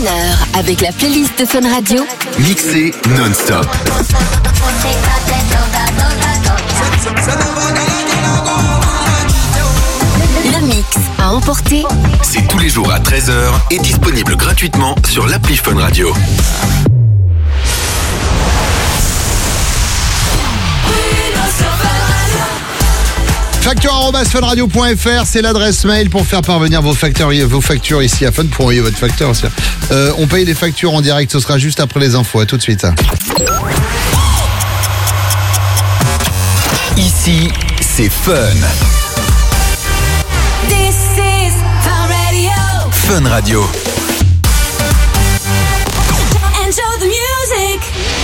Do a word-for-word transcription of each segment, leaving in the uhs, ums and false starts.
Une heure avec la playlist de Fun Radio. Mixée non-stop. Le mix à emporter. C'est tous les jours à treize heures et disponible gratuitement sur l'appli Fun Radio. Facture arobase fun radio point f r, c'est l'adresse mail pour faire parvenir vos factures, vos factures ici à Fun, pour envoyer votre facture. Euh, on paye les factures en direct, ce sera juste après les infos. À tout de suite. Ici, c'est Fun. This is Fun Radio. Fun Radio. Enjoy the music.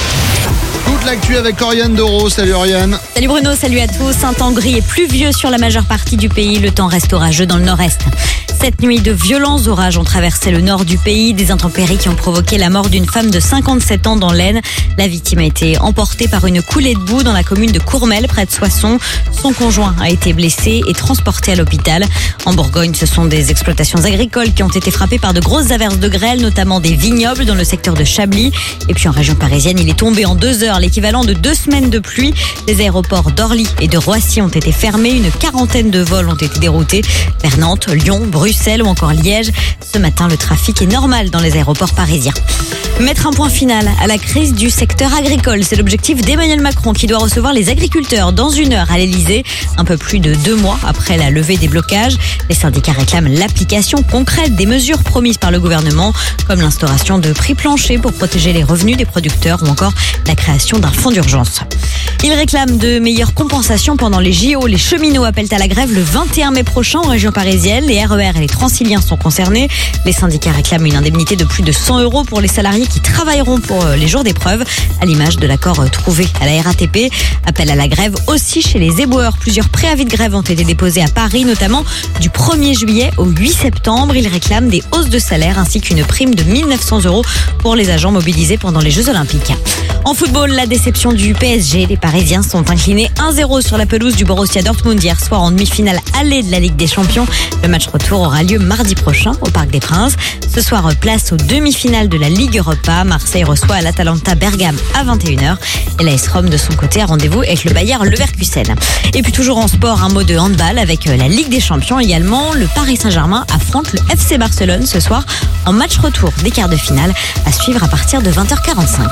Toute l'actu avec Oriane Doro. Salut Oriane. Salut Bruno, salut à tous. Un temps gris et pluvieux sur la majeure partie du pays. Le temps reste orageux dans le nord-est. Cette nuit, de violents orages ont traversé le nord du pays. Des intempéries qui ont provoqué la mort d'une femme de cinquante-sept ans dans l'Aisne. La victime a été emportée par une coulée de boue dans la commune de Courmel, près de Soissons. Son conjoint a été blessé et transporté à l'hôpital. En Bourgogne, ce sont des exploitations agricoles qui ont été frappées par de grosses averses de grêle, notamment des vignobles dans le secteur de Chablis. Et puis en région parisienne, il est tombé en deux heures l'équivalent de deux semaines de pluie. Les aéroports d'Orly et de Roissy ont été fermés. Une quarantaine de vols ont été déroutés vers Nantes, Lyon, Bruxelles ou encore Liège. Ce matin, le trafic est normal dans les aéroports parisiens. Mettre un point final à la crise du secteur agricole, c'est l'objectif d'Emmanuel Macron qui doit recevoir les agriculteurs dans une heure à l'Elysée, un peu plus de deux mois après la levée des blocages. Les syndicats réclament l'application concrète des mesures promises par le gouvernement, comme l'instauration de prix planchers pour protéger les revenus des producteurs ou encore la création d'un fonds d'urgence. Ils réclament de meilleures compensations pendant les J O. Les cheminots appellent à la grève le vingt et un mai prochain en région parisienne. Les R E R et les Transiliens sont concernés. Les syndicats réclament une indemnité de plus de cent euros pour les salariés qui travailleront pour les jours d'épreuve, à l'image de l'accord trouvé à la R A T P. Appel à la grève aussi chez les éboueurs. Plusieurs préavis de grève ont été déposés à Paris, notamment du premier juillet au huit septembre. Ils réclament des hausses de salaire ainsi qu'une prime de mille neuf cents euros pour les agents mobilisés pendant les Jeux Olympiques. En football, la déception du P S G. Les Parisiens sont inclinés un zéro sur la pelouse du Borussia Dortmund hier soir en demi-finale allée de la Ligue des Champions. Le match retour aura lieu mardi prochain au Parc des Princes. Ce soir, place aux demi-finales de la Ligue Europa. Marseille reçoit l'Atalanta Bergame à vingt et une heures. Et l'A S Rome, de son côté, a rendez-vous avec le Bayer Leverkusen. Et puis toujours en sport, un mot de handball avec la Ligue des Champions également. Le Paris Saint-Germain affronte le F C Barcelone ce soir en match retour des quarts de finale à suivre à partir de vingt heures quarante-cinq.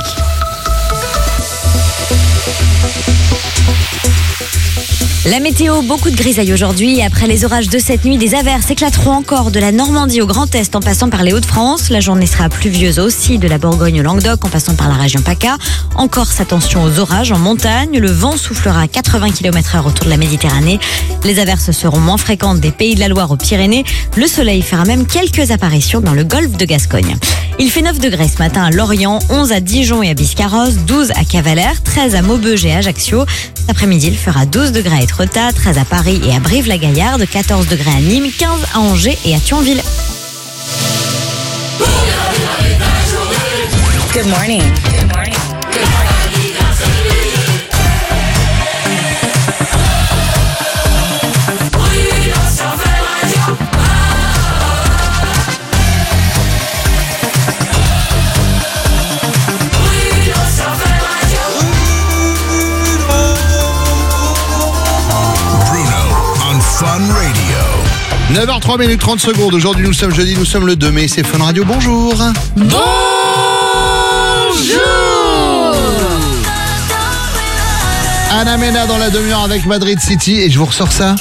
La météo, beaucoup de grisailles aujourd'hui. Après les orages de cette nuit, des averses éclateront encore de la Normandie au Grand Est en passant par les Hauts-de-France. La journée sera pluvieuse aussi, de la Bourgogne au Languedoc en passant par la région PACA. En Corse, attention aux orages en montagne. Le vent soufflera à quatre-vingts kilomètres heure autour de la Méditerranée. Les averses seront moins fréquentes des Pays de la Loire aux Pyrénées. Le soleil fera même quelques apparitions dans le golfe de Gascogne. Il fait neuf degrés ce matin à Lorient, onze à Dijon et à Biscarrosse, douze à Cavalère, treize à Maubeuge et à Ajaccio. Cet après-midi, il fera douze degrés à Étretat, treize à Paris et à Brive-la-Gaillarde, quatorze degrés à Nîmes, quinze à Angers et à Thionville. Good morning. Good morning. neuf heures trois minutes trente secondes. Aujourd'hui, nous sommes jeudi, nous sommes le deux mai. C'est Fun Radio. Bonjour. Bonjour. Anna Mena dans la demi-heure avec Madrid City. Et je vous ressors ça.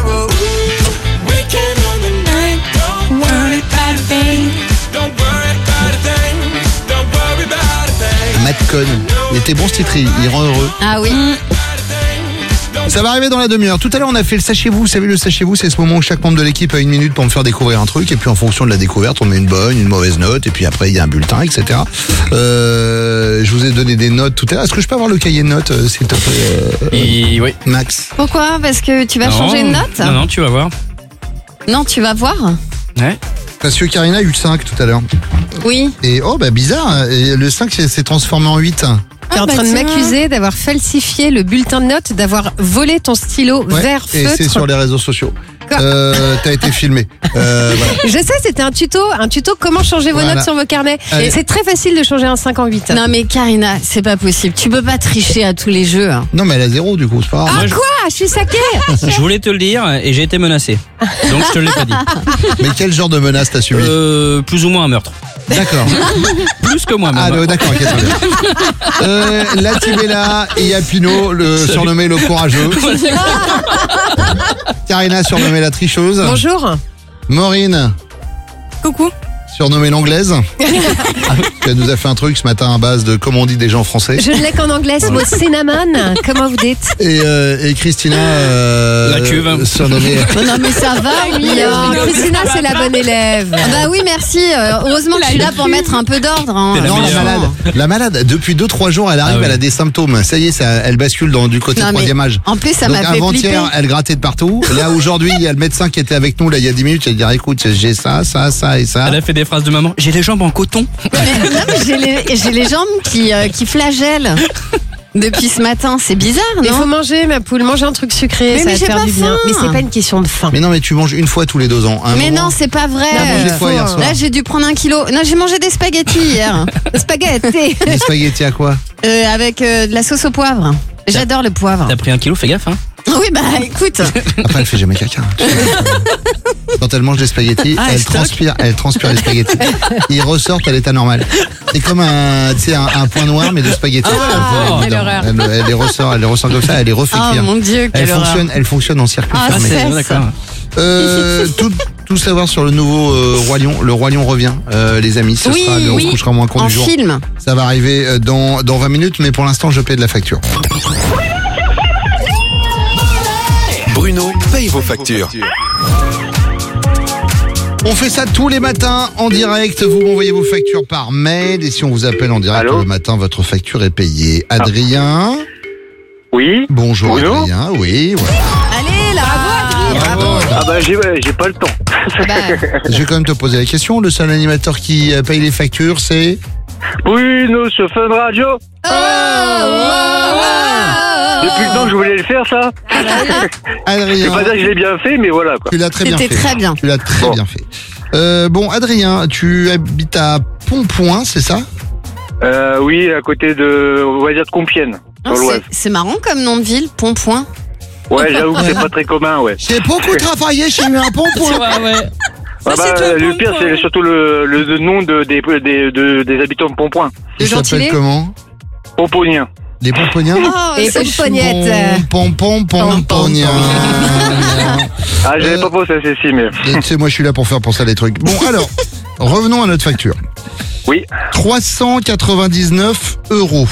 Matt Cohn. Il était bon ce titre, il rend heureux. Ah oui. Ça va arriver dans la demi-heure. Tout à l'heure, on a fait le sachez-vous. Vous savez, le sachez-vous, c'est ce moment où chaque membre de l'équipe a une minute pour me faire découvrir un truc. Et puis, en fonction de la découverte, on met une bonne, une mauvaise note. Et puis après, il y a un bulletin, et cetera. Euh, je vous ai donné des notes tout à l'heure. Est-ce que je peux avoir le cahier de notes, euh, s'il te plaît, euh, Et oui. Max? Pourquoi? Parce que tu vas Non, changer de note? Non, non, tu vas voir. Non, tu vas voir. Ouais. Parce que Karina a eu cinq tout à l'heure. Oui. Et oh, bah bizarre. Et le cinq s'est transformé en huit. T'es ah en bah train de tiens. m'accuser d'avoir falsifié le bulletin de notes, d'avoir volé ton stylo Ouais, vert et feutre. c'est sur les réseaux sociaux. D'accord. Euh, t'as été filmé. Euh, voilà. Je sais, c'était un tuto, un tuto comment changer vos Voilà. notes sur vos carnets. Allez. Et c'est très facile de changer un cinq en huit. Non mais Karina, c'est pas possible. Tu peux pas tricher à tous les jeux. hein. Non, mais elle a zéro du coup, c'est pas grave. Ah quoi? Je suis saquée. Je voulais te le dire et j'ai été menacé. Donc je te l'ai pas dit. Mais quel genre de menace t'as subi? Euh, plus ou moins un meurtre. D'accord. Plus que moi même. Ah, non, d'accord, ok, très bien. Euh, la Tibella et il y a Pino, le surnommé le courageux. Karina, surnommée la tricheuse. Bonjour. Maureen, Coucou. surnommée l'anglaise. Elle nous a fait un truc ce matin à base de, comme on dit des gens français. Je ne l'ai qu'en anglais, ce mot cinnamon. Comment vous dites? Et, euh, et Christina, euh, La cuve. surnommée. Non mais ça va, oui. Non, Christina, c'est la bonne élève. Ah bah oui, merci. Euh, heureusement que je suis là pour mettre un peu d'ordre. hein. T'es la Non, la meilleure. malade. La malade, depuis deux trois jours, elle arrive, Ah ouais. elle a des symptômes. Ça y est, ça, elle bascule dans, du côté Non, mais troisième âge. En plus, ça Donc m'a fait flipper. avant-hier, elle grattait de partout. Là, aujourd'hui, il y a le médecin qui était avec nous, là, il y a dix minutes, elle dit, écoute, j'ai ça, ça, ça et ça. Elle a fait des phrases de maman. J'ai les jambes en coton. Mais- non, mais j'ai les, j'ai les jambes qui, euh, qui flagellent depuis ce matin. C'est bizarre, Il faut non? manger, ma poule, mange un truc sucré, Mais- ça mais va te j'ai faire pas du bien. faim. Mais c'est pas une question de faim. Mais non, mais tu manges une fois tous les deux ans. À un Mais moment, non, c'est pas vrai. T'as mangé quoi hier soir? Là, j'ai dû prendre un kilo. Non, j'ai mangé des spaghettis hier. Spaghetti. Des spaghettis à quoi? Euh, avec euh, de la sauce au poivre. J'adore le poivre. T'as pris un kilo, fais gaffe hein. Oui, bah écoute. Après, elle fait jamais caca. Quand elle mange des spaghettis, Ah, elle stock. transpire, elle transpire les spaghettis. Ils ressortent à l'état normal. C'est comme un, tu sais, un, un point noir, mais de spaghettis. Ah, elle, quelle horreur. elle, elle les ressort, elle les ressort comme ça, elle les refait Oh cuire. mon Dieu, Elle quelle horreur. fonctionne, elle fonctionne en circuit Ah, fermé. c'est- D'accord. Euh, tout, tout savoir sur le nouveau euh, Roi Lion. Le Roi Lion revient, euh, les amis. Ce Oui, sera le oui. On couchera moins con En du jour. film. Ça va arriver euh, dans, dans vingt minutes, mais pour l'instant, je paie de la facture. Bruno paye vos factures. On fait ça tous les matins en direct. Vous m'envoyez vos factures par mail et si on vous appelle en direct Allô le matin, votre facture est payée. Adrien. Oui. Bonjour Bruno Adrien. Oui. Ouais. Allez, là. Bravo. Ah bah j'ai j'ai pas le temps. Bah, Je vais quand même te poser la question. Le seul animateur qui euh, paye les factures, c'est Bruno sur Fun Radio. Depuis le temps que je voulais le faire ça. Je vais Adrien. pas dire que je l'ai bien fait mais voilà quoi. Tu l'as très bien fait. C'était très bien. Tu l'as très Bon. bien fait. Euh, bon, Adrien, tu habites à Pontpoint, c'est ça? Euh, oui, à côté de on va dire de Compiègne, Ah, dans l'Oise. c'est- C'est marrant comme nom de ville, Pontpoint. Ouais, j'avoue que c'est pas très commun, ouais. J'ai beaucoup travaillé chez moi à Pontpoint. Ouais, ouais. Ah bah, le pire c'est surtout le, le nom de, des, des, de- des habitants de Pontpoint. Ils s'appellent Gentilé comment? Pomponiens. Les Pomponiens? Oh, Et c'est pompognettes. Pom, pom, pom, pomponiens. Ah, j'avais Euh, pas pensé à ceci, mais. Et tu sais, moi, je suis là pour faire pour ça les trucs. Bon, alors, revenons à notre facture. Oui. trois cent quatre-vingt-dix-neuf euros.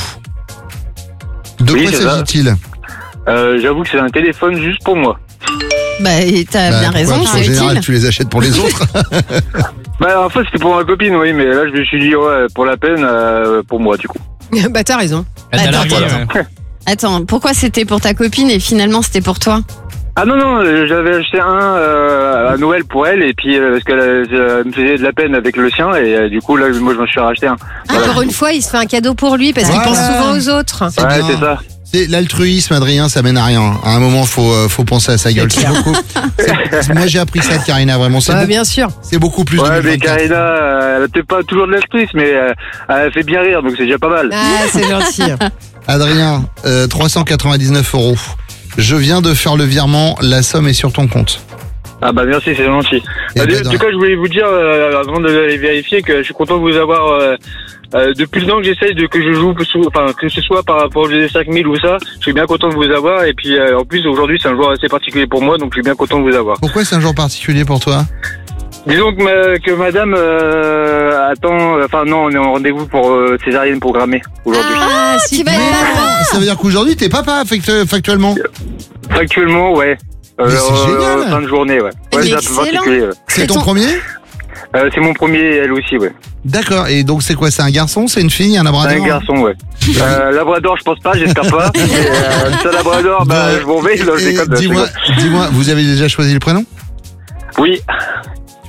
De Oui, quoi c'est ça. s'agit-il? Euh, j'avoue que c'est un téléphone juste pour moi. Bah, et t'as Bah, bien pourquoi? raison, Parce qu'en c'est général, utile. tu les achètes pour les autres. Bah, en fait, c'était pour ma copine, oui, mais là, je me suis dit, ouais, pour la peine, euh, pour moi, du coup. Bah t'as raison. Elle t'a Attends, largué, attends. ouais. Attends, pourquoi c'était pour ta copine et finalement c'était pour toi? Ah non, non, euh, j'avais acheté un euh, à Noël pour elle, et puis, euh, parce qu'elle euh, me faisait de la peine avec le sien, et euh, du coup, là, moi, je m'en suis racheté un. Voilà. Encore une fois, il se fait un cadeau pour lui parce qu'il Voilà. pense souvent aux autres. C'est Ouais, bien. c'est ça. C'est l'altruisme, Adrien, ça mène à rien. À un moment, faut euh, faut penser à sa gueule. C'est beaucoup. c'est- Moi, j'ai appris ça de Karina, vraiment. C'est Bah, beaucoup, bien sûr. c'est beaucoup plus. Ouais, mais deux mille vingt-quatre. Karina, euh, elle a peut-être pas toujours de l'altruisme, mais euh, elle fait bien rire, donc c'est déjà pas mal. Ah, c'est gentil. Adrien, euh, trois cent quatre-vingt-dix-neuf euros. Je viens de faire le virement, la somme est sur ton compte. Ah bah merci, c'est gentil. Eh Euh, ben, en tout cas, je voulais vous dire, euh, avant d'aller vérifier, que je suis content de vous avoir... Euh, euh, depuis le temps que j'essaye de que je joue, sous- enfin que ce soit par rapport au G D cinq mille ou ça, je suis bien content de vous avoir. Et puis euh, en plus, aujourd'hui, c'est un jour assez particulier pour moi, donc je suis bien content de vous avoir. Pourquoi c'est un jour particulier pour toi? Disons que, ma- que madame euh, attend... Enfin non, on est en rendez-vous pour euh, césarienne programmée aujourd'hui. Ah, tu vas être papa. Ça veut dire qu'aujourd'hui, t'es papa factu- factuellement. Factuellement, ouais. Mais c'est génial. Fin de journée, ouais. Ouais, Mais c'est un peu excellent. particulier. Ouais. C'est C'est ton ton- premier? Euh, c'est mon premier, elle aussi, ouais. D'accord. Et donc, c'est quoi? C'est un garçon? C'est une fille? Un C'est labrador? un garçon, ouais. Euh, Labrador, je pense pas, j'espère pas. Mais, euh, ça, Labrador, bah, Bah, je m'en vais. Non, je et déconne, je Dis-moi, rigole. dis-moi, vous avez déjà choisi le prénom? Oui. Tu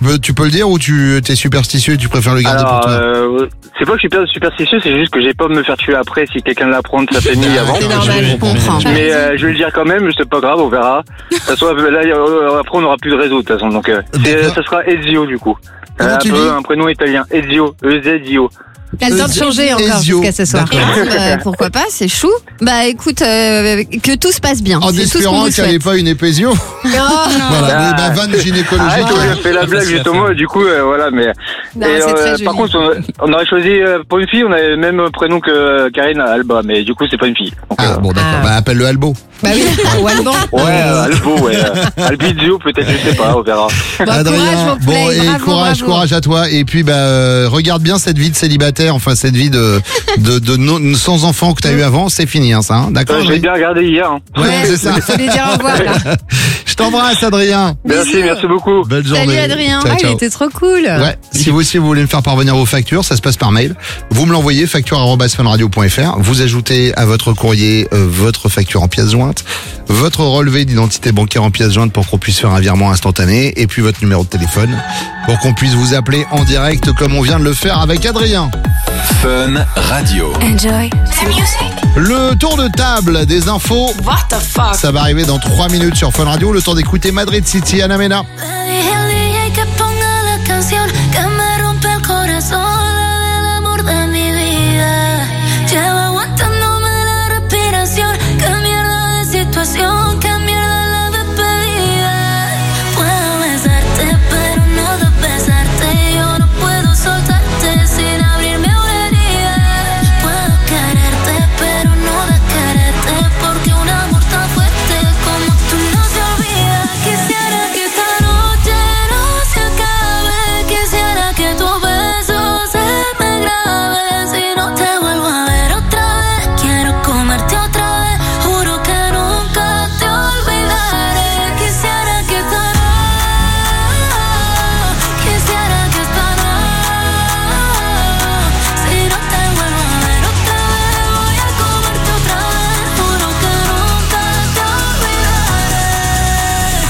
peux, tu peux le dire ou tu es superstitieux et tu préfères le garder Alors, pour toi? euh, c'est pas que je suis pas superstitieux, c'est juste que j'ai peur de me faire tuer après si quelqu'un l'apprend de sa famille avant. C'est normal, je comprends. Mais euh, je vais le dire quand même, c'est pas grave, on verra. De toute façon, là, euh, après on n'aura plus de réseau de toute façon, donc euh, c'est- D'accord. ça sera Ezio du coup. Comment un tu peu dis un prénom italien, Ezio, E Z I O. T'as le temps de changer encore Ezio. jusqu'à ce soir. D'accord. Bah, pourquoi pas, c'est chou. Bah écoute, euh, que tout se passe bien. En C'est tout ce qu'on espérant vous qu'il n'y avait souhaite. pas une épésio. Non. Voilà, Ah. oui, bah, vanne gynécologique. Arrête, on lui a fait la blague justement, et du coup, euh, voilà, mais. Non, et, c'est très par joli. contre, on, on aurait choisi euh, pour une fille, on avait le même prénom que euh, Karine Alba, mais du coup, c'est pas une fille. Donc, Ah euh, bon d'accord, Ah. bah appelle le Albo. Bah oui, ou Alban. ouais, euh, Albo, ouais. euh, Albizio, peut-être, je sais pas, on verra. Bon, courage, Adrien, vos bon plays, et bravo, courage, bravo. courage à toi. Et puis bah euh, regarde bien cette vie de célibataire, enfin cette vie de de, de non- sans enfant que t'as eu avant, c'est fini hein, ça, hein, d'accord? Euh, je l'ai Adrien bien regardé hier. Hein. Ouais, c'est ça. Faut lui dire au revoir, là. Je t'embrasse Adrien. Merci, merci beaucoup. Belle journée. Salut, Adrien. Ciao, Ah, il ciao. était trop cool. Ouais, si vous aussi vous voulez me faire parvenir vos factures, ça se passe par mail. Vous me l'envoyez, facture arobase fun radio point f r. Vous ajoutez à votre courrier euh, votre facture en pièces jointes, votre relevé d'identité bancaire en pièces jointes pour qu'on puisse faire un virement instantané, et puis votre numéro de téléphone pour qu'on puisse vous appeler en direct comme on vient de le faire avec Adrien. Fun Radio. Enjoy the music. Le tour de table des infos, What the fuck? ça va arriver dans trois minutes sur Fun Radio. Le temps d'écouter Madrid City, Ana Mena. Le dije al D J que ponga la canción que me rompe el corazón, la del amor de mi vida. Llevo aguantándome la respiración. Qué mierda de situación, qué mierda la despedida. Puedo besarte, pero no de besarte. Yo no puedo soltarte sin abrirme una herida. Puedo quererte, pero no de quererte, porque un amor tan fuerte como tú no se olvida. Quisiera que esta noche no se acabe. Quisiera que tu beso se me grabe. Si no te vuelvo a ver otra vez, quiero comerte otra vez. Juro que nunca te olvidaré. Quisiera que esta noche, quisiera que esta noche, si no te vuelvo a ver otra vez, voy a comerte otra vez. Juro que nunca te olvidaré.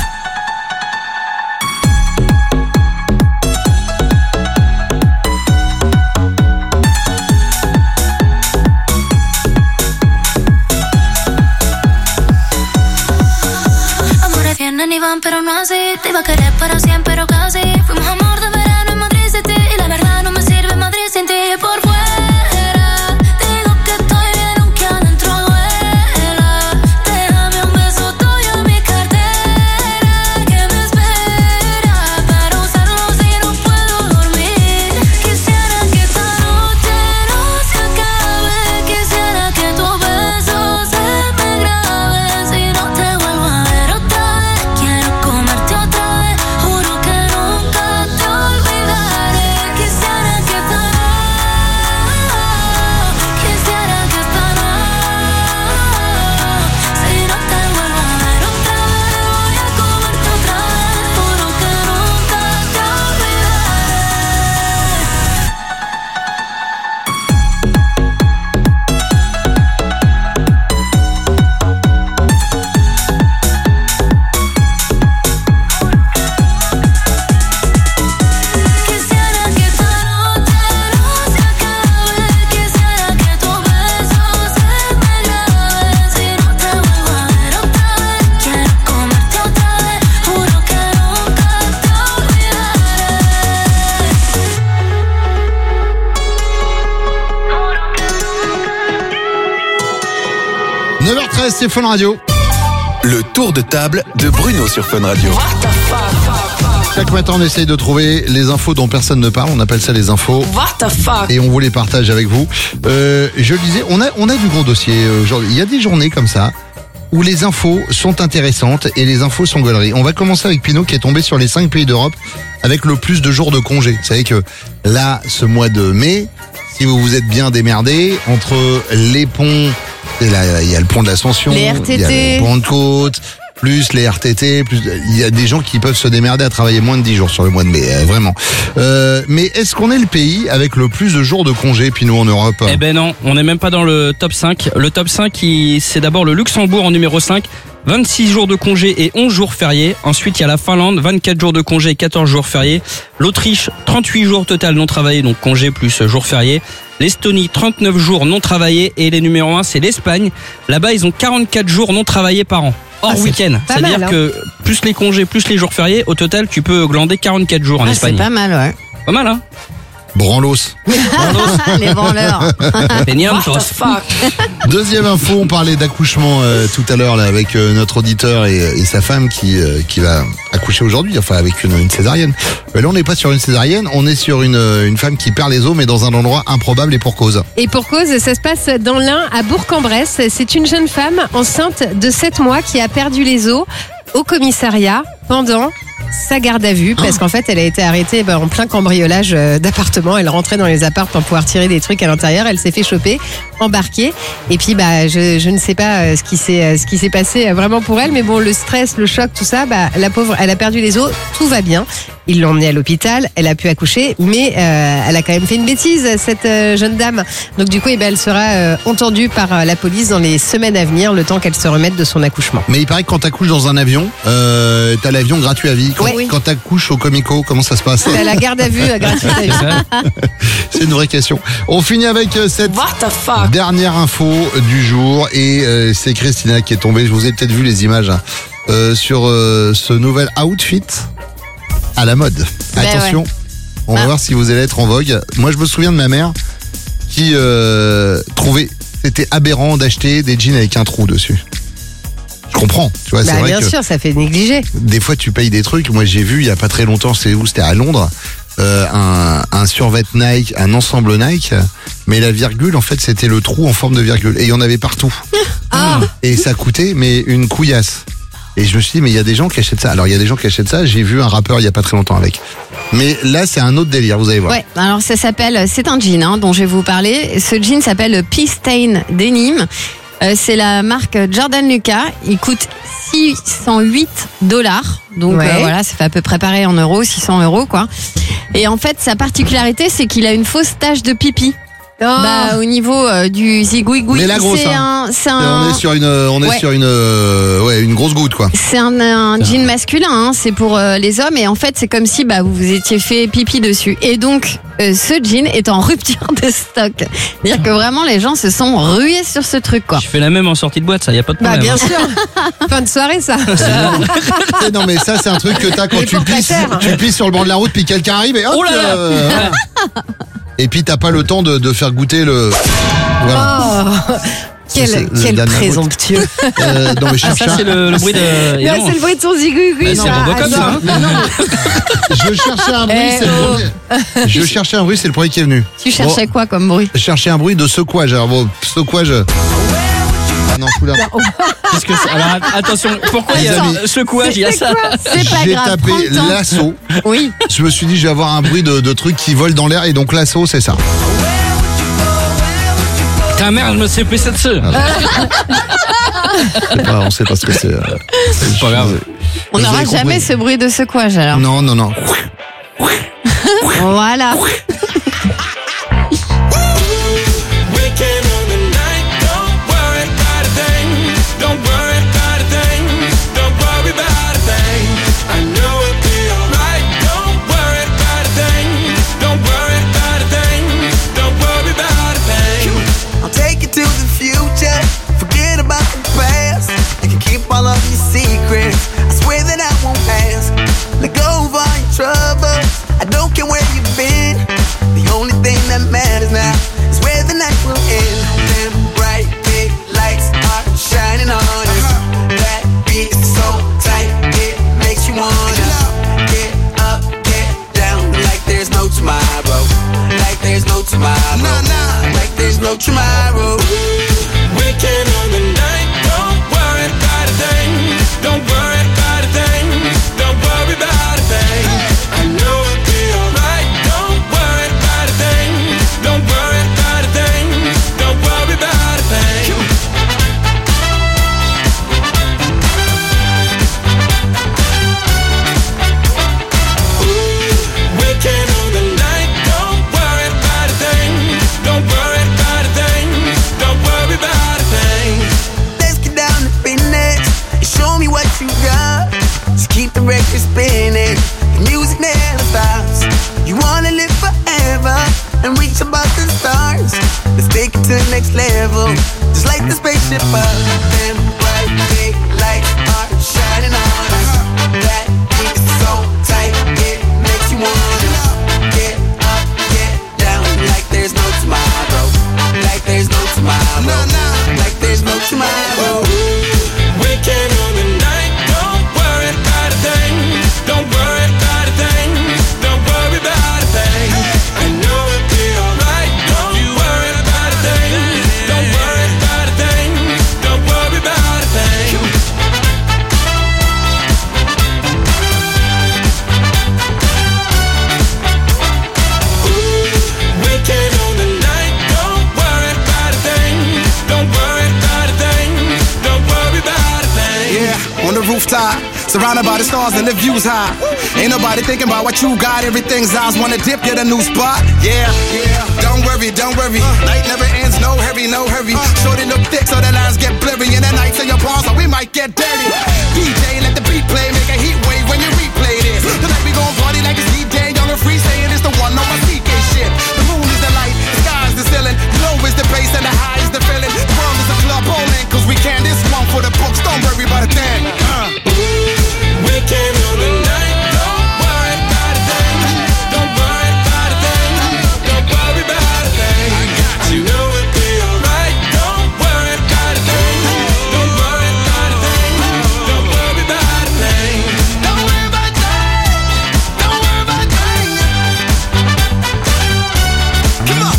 Amores vienen y van, pero no así. Te iba a querer para siempre, pero casi. Fuimos amor de verano en Madrid City. Y la verdad no me sirve Madrid sin ti. Por fuera digo que estoy bien, aunque adentro duela. Déjame un beso tuyo en mi cartera, que me espera para usarlo si no puedo dormir. Quisiera que esta noche no se acabe. Quisiera que tu beso se me grabe. Si no te vuelvo a ver otra vez, quiero comerte otra vez. Juro que nunca te olvidaré. Quisiera que esta noche, quisiera que esta noche, si no te vuelvo a ver otra vez, voy a comerte otra vez. Juro que nunca te olvidaré. Quisiera que esta noche no se acabe. Quisiera que tu beso se me grabe. Si no te vuelvo a ver otra vez, quiero comerte otra vez. Juro que nunca te olvidaré. neuf heures treize, c'est Fun Radio. Le tour de table de Bruno sur Fun Radio. Chaque matin, on essaye de trouver les infos dont personne ne parle. On appelle ça les infos. What the fuck? Et on vous les partage avec vous. Euh, je le disais, on a, on a du gros dossier aujourd'hui. Il y a des journées comme ça où les infos sont intéressantes et les infos sont gauleries. On va commencer avec Pinot qui est tombé sur les cinq pays d'Europe avec le plus de jours de congé. Vous savez que là, ce mois de mai, si vous vous êtes bien démerdé entre les ponts, et là, il y a le pont de l'Ascension, Les R T T. il y a le pont de Côte, plus les R T T, plus il y a des gens qui peuvent se démerder à travailler moins de dix jours sur le mois de mai, euh, vraiment. Euh, mais est-ce qu'on est le pays avec le plus de jours de congé, Pinot, en Europe? Eh ben non, on n'est même pas dans le top cinq. Le top cinq, il- c'est d'abord le Luxembourg en numéro cinq, vingt-six jours de congé et onze jours fériés. Ensuite, il y a la Finlande, vingt-quatre jours de congé et quatorze jours fériés. L'Autriche, trente-huit jours total non travaillés, donc congé plus jours fériés. L'Estonie, trente-neuf jours non travaillés. Et les numéros un, c'est l'Espagne. Là-bas, ils ont quarante-quatre jours non travaillés par an. Hors Ah, c'est week-end. pas C'est-à-dire mal, hein. que plus les congés, plus les jours fériés, au total, tu peux glander quarante-quatre jours en Ah, Espagne. c'est pas mal, ouais. Pas mal, hein? Branlos. Les branleurs. Peñantos. Deuxième info, on parlait d'accouchement euh, tout à l'heure là avec euh, notre auditeur et, et sa femme qui euh, qui va accoucher aujourd'hui, enfin avec une, une césarienne. Mais là on n'est pas sur une césarienne, on est sur une euh, une femme qui perd les os mais dans un endroit improbable et pour cause. Et pour cause, ça se passe dans l'Ain, à Bourg-en-Bresse. C'est une jeune femme enceinte de sept mois qui a perdu les os au commissariat pendant sa garde à vue, parce qu'en fait elle a été arrêtée ben, en plein cambriolage euh, d'appartements. Elle rentrait dans les apparts pour pouvoir tirer des trucs à l'intérieur. Elle s'est fait choper, embarquée, et puis bah je, je ne sais pas euh, ce qui s'est euh, ce qui s'est passé euh, vraiment pour elle, mais bon, le stress, le choc, tout ça, bah la pauvre, elle a perdu les os, tout va bien. Ils l'ont emmenée à l'hôpital, elle a pu accoucher, mais euh, elle a quand même fait une bêtise, cette euh, jeune dame. Donc du coup, eh ben, elle sera euh, entendue par euh, la police dans les semaines à venir, le temps qu'elle se remette de son accouchement. Mais il paraît que quand t'accouches dans un avion, euh, t'as l'avion gratuit à vie. Quand, Ouais. quand t'accouches au Comico, comment ça se passe? Elle a la garde à vue euh, gratuite. C'est ça. C'est une vraie question. On finit avec euh, cette dernière info du jour et euh, c'est Christina qui est tombée. Je vous ai peut-être vu les images hein, euh, sur euh, ce nouvel outfit à la mode. Ben Attention, ouais. on va Ah. voir si vous allez être en vogue. Moi, je me souviens de ma mère qui euh, trouvait c'était aberrant d'acheter des jeans avec un trou dessus. Je comprends, tu vois, Bah, c'est vrai bien que sûr, ça fait négliger. des fois tu payes des trucs. Moi j'ai vu il y a pas très longtemps, c'est où, c'était à Londres, euh, un, un survêt Nike, un ensemble Nike, mais la virgule en fait c'était le trou en forme de virgule et il y en avait partout. Ah. Et ça coûtait mais une couillasse. Et je me suis dit mais il y a des gens qui achètent ça. Alors il y a des gens qui achètent ça, j'ai vu un rappeur il y a pas très longtemps avec. Mais là c'est un autre délire, vous allez voir. Ouais, alors ça s'appelle, c'est un jean hein, dont je vais vous parler. Ce jean s'appelle Peace Stain Denim. Euh, c'est la marque Jordan Lucas. Il coûte six cent huit dollars. Donc Ouais. euh, voilà, ça fait à peu près pareil en euros, six cents euros quoi. Et en fait, sa particularité, c'est qu'il a une fausse tache de pipi. Oh. Bah, au niveau euh, du zigouigoui, Mais la grosse, c'est hein. un, c'est On un, est sur une on est Ouais. sur une euh, ouais, une grosse goutte quoi. c'est un, un jean masculin, hein, c'est pour euh, les hommes et en fait c'est comme si bah, vous vous étiez fait pipi dessus. Et donc euh, ce jean est en rupture de stock. C'est-à-dire que vraiment les gens se sont rués sur ce truc quoi. Je fais la même en sortie de boîte, ça, y a pas de Bah problème. bien sûr. Fin de soirée ça. Eh non mais ça c'est un truc que t'as quand Les tu pisses, porte-à-terre. tu pisses sur le banc de la route puis quelqu'un arrive et hop. Oh là là. euh, Et puis t'as pas le temps de, de faire goûter le. Voilà. Oh. Quel, c'est le quel dernier présomptueux. Euh, non mais je Ah, cherche ça, c'est le, le bruit de. Là, évidemment. c'est le bruit de son zigouigoui. Bah, c'est ça. Robocop, ça, hein. Non, non, mais- je cherchais un bruit, Eh c'est le oh. premier. Je cherchais un bruit, c'est le premier qui est venu. Tu cherchais quoi comme bruit? Je cherchais un bruit de secouage. Alors bon, secouage. Ah non, fous là. Qu'est-ce que c'est Alors att- attention, pourquoi il y a Attends. un secouage, il y a ça C'est pas J'ai grave, tapé prends le temps. l'assaut. Oui. Je me suis dit, je vais avoir un bruit de, de trucs qui volent dans l'air et donc l'assaut, c'est ça. Ta mère, je me suis pissé dessus. C'est pas- on sait pas ce que c'est. euh, C'est pas grave. On Vous n'aura avez jamais compris. ce bruit de secouage alors. Non, non, non. Voilà. I'll take you to the future. Forget about the past. You can keep all of your secrets. I swear that I won't ask. Let go of all your troubles. I don't care where you've been. The only thing that matters now is where the night will end. Them bright big lights are shining on us. That beat is so tight, it makes you wanna get up, get down, like there's no tomorrow. Like there's no tomorrow. Like there's no tomorrow. Weekend on the night, don't worry about a thing. Don't worry about a thing. Don't worry about a thing. I know it'll be alright. Don't worry about a thing. Don't worry about a thing. Don't worry about a thing. Weekend on the night, don't worry about a thing. Don't worry about a thing. Don't worry about a thing. and reach above the stars. Let's take it to the next level, just like the spaceship up. Them bright big lights are shining on us. That beat is so tight, it makes you wanna get up, get down, like there's no tomorrow, like there's no tomorrow, like there's no tomorrow. Weekend on the night, don't worry about a thing, don't worry about a thing, don't worry about a thing. I know it'll be alright, don't you worry about a thing, don't worry about a thing, don't worry about a thing. Weekend on the night, don't worry about a thing, don't worry about a thing, don't worry about a thing. Yeah, on the rooftop, surrounded by the stars and the views high. Ain't nobody thinking about what you got, everything's eyes. Wanna dip, get a new spot. Yeah, yeah. Don't worry, don't worry. Night never ends, no hurry, no hurry. Shorty look thick so the lines get blurry. And the nights in your palms, so we might get dirty. D J, let the beat play, make a heat wave when you replay this. Tonight we gon' party like it's D-Day, young and free, saying it's the one on my C K shit. The moon is the light, the sky is the ceiling. Low is the bass and the high is the feeling. The world is a club bowling, cause we can. This one for the books, don't worry about a thing. Uh. Weekend on the night, don't worry about a thing, don't worry about a thing, don't worry about a thing. I got you. I know it'll be alright, don't worry about a thing, don't worry about a thing, don't worry about a thing. Don't worry about a thing, don't worry about a thing. Come on.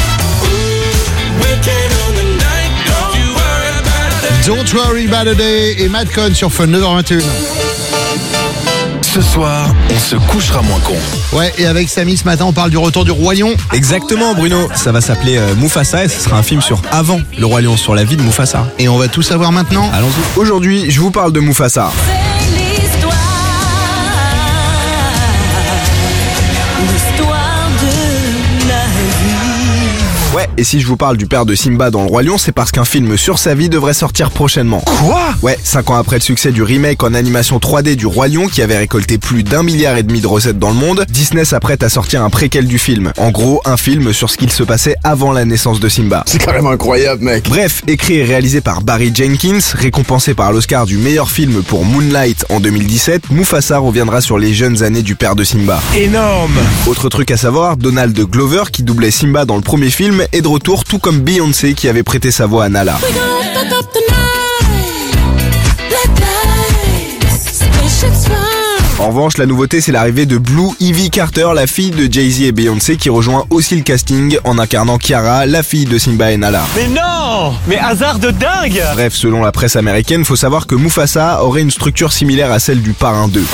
Weekend on the night, don't you worry about a thing. Don't Worry About a Day et Mad Con sur Fun, neuf heures vingt et une. Ce soir, on se couchera moins con. Ouais, et avec Samy ce matin, on parle du retour du Roi Lion. Exactement, Bruno. Ça va s'appeler euh, Mufasa et ce sera un film sur avant le Roi Lion, sur la vie de Mufasa. Et on va tout savoir maintenant. Allons-y. Aujourd'hui, je vous parle de Mufasa. Ouais, et si je vous parle du père de Simba dans Le Roi Lion, c'est parce qu'un film sur sa vie devrait sortir prochainement. Quoi ? Ouais, cinq ans après le succès du remake en animation trois D du Roi Lion, qui avait récolté plus d'un milliard et demi de recettes dans le monde, Disney s'apprête à sortir un préquel du film. En gros, un film sur ce qu'il se passait avant la naissance de Simba. C'est carrément incroyable, mec. Bref, écrit et réalisé par Barry Jenkins, récompensé par l'Oscar du meilleur film pour Moonlight en deux mille dix-sept, Mufasa reviendra sur les jeunes années du père de Simba. Énorme. Autre truc à savoir, Donald Glover, qui doublait Simba dans le premier film, est de retour, tout comme Beyoncé qui avait prêté sa voix à Nala. En revanche, la nouveauté, c'est l'arrivée de Blue Ivy Carter, la fille de Jay-Z et Beyoncé, qui rejoint aussi le casting en incarnant Kiara, la fille de Simba et Nala. Mais non! Mais hasard de dingue! Bref, selon la presse américaine, faut savoir que Mufasa aurait une structure similaire à celle du Parrain deux.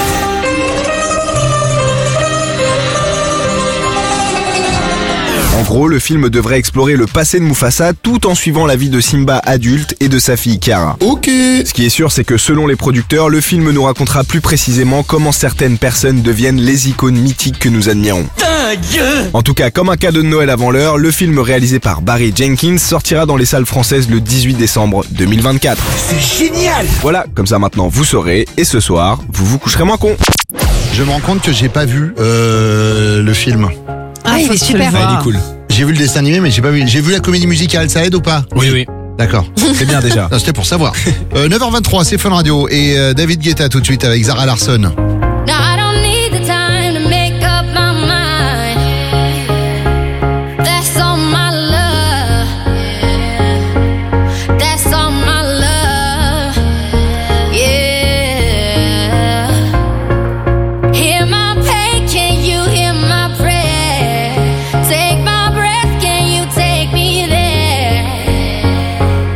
En gros, le film devrait explorer le passé de Mufasa tout en suivant la vie de Simba adulte et de sa fille Kiara. Ok. Ce qui est sûr, c'est que selon les producteurs, le film nous racontera plus précisément comment certaines personnes deviennent les icônes mythiques que nous admirons. Dingue! En tout cas, comme un cadeau de Noël avant l'heure, le film réalisé par Barry Jenkins sortira dans les salles françaises le dix-huit décembre deux mille vingt-quatre. C'est génial! Voilà, comme ça maintenant vous saurez, et ce soir, vous vous coucherez moins con. Je me rends compte que j'ai pas vu euh, le film. Ah, il est super. Ouais, il est cool. J'ai vu le dessin animé, mais j'ai pas vu. J'ai vu la comédie musicale, ça aide ou pas ? Oui, oui. D'accord. C'est bien déjà. Non, c'était pour savoir. Euh, neuf heures vingt-trois, c'est Fun Radio et euh, David Guetta tout de suite avec Zara Larsson.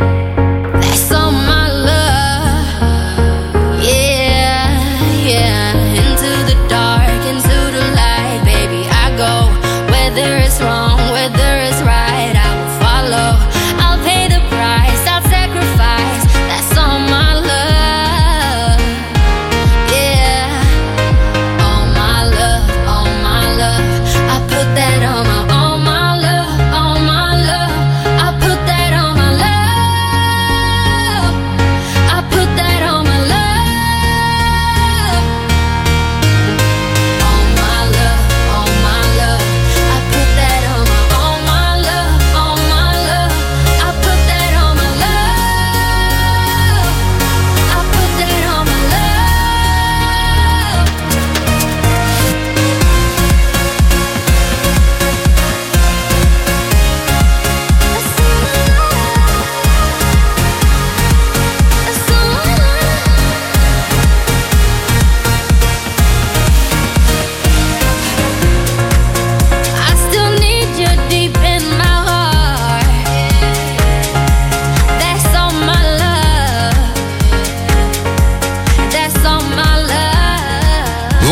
Yeah, yeah.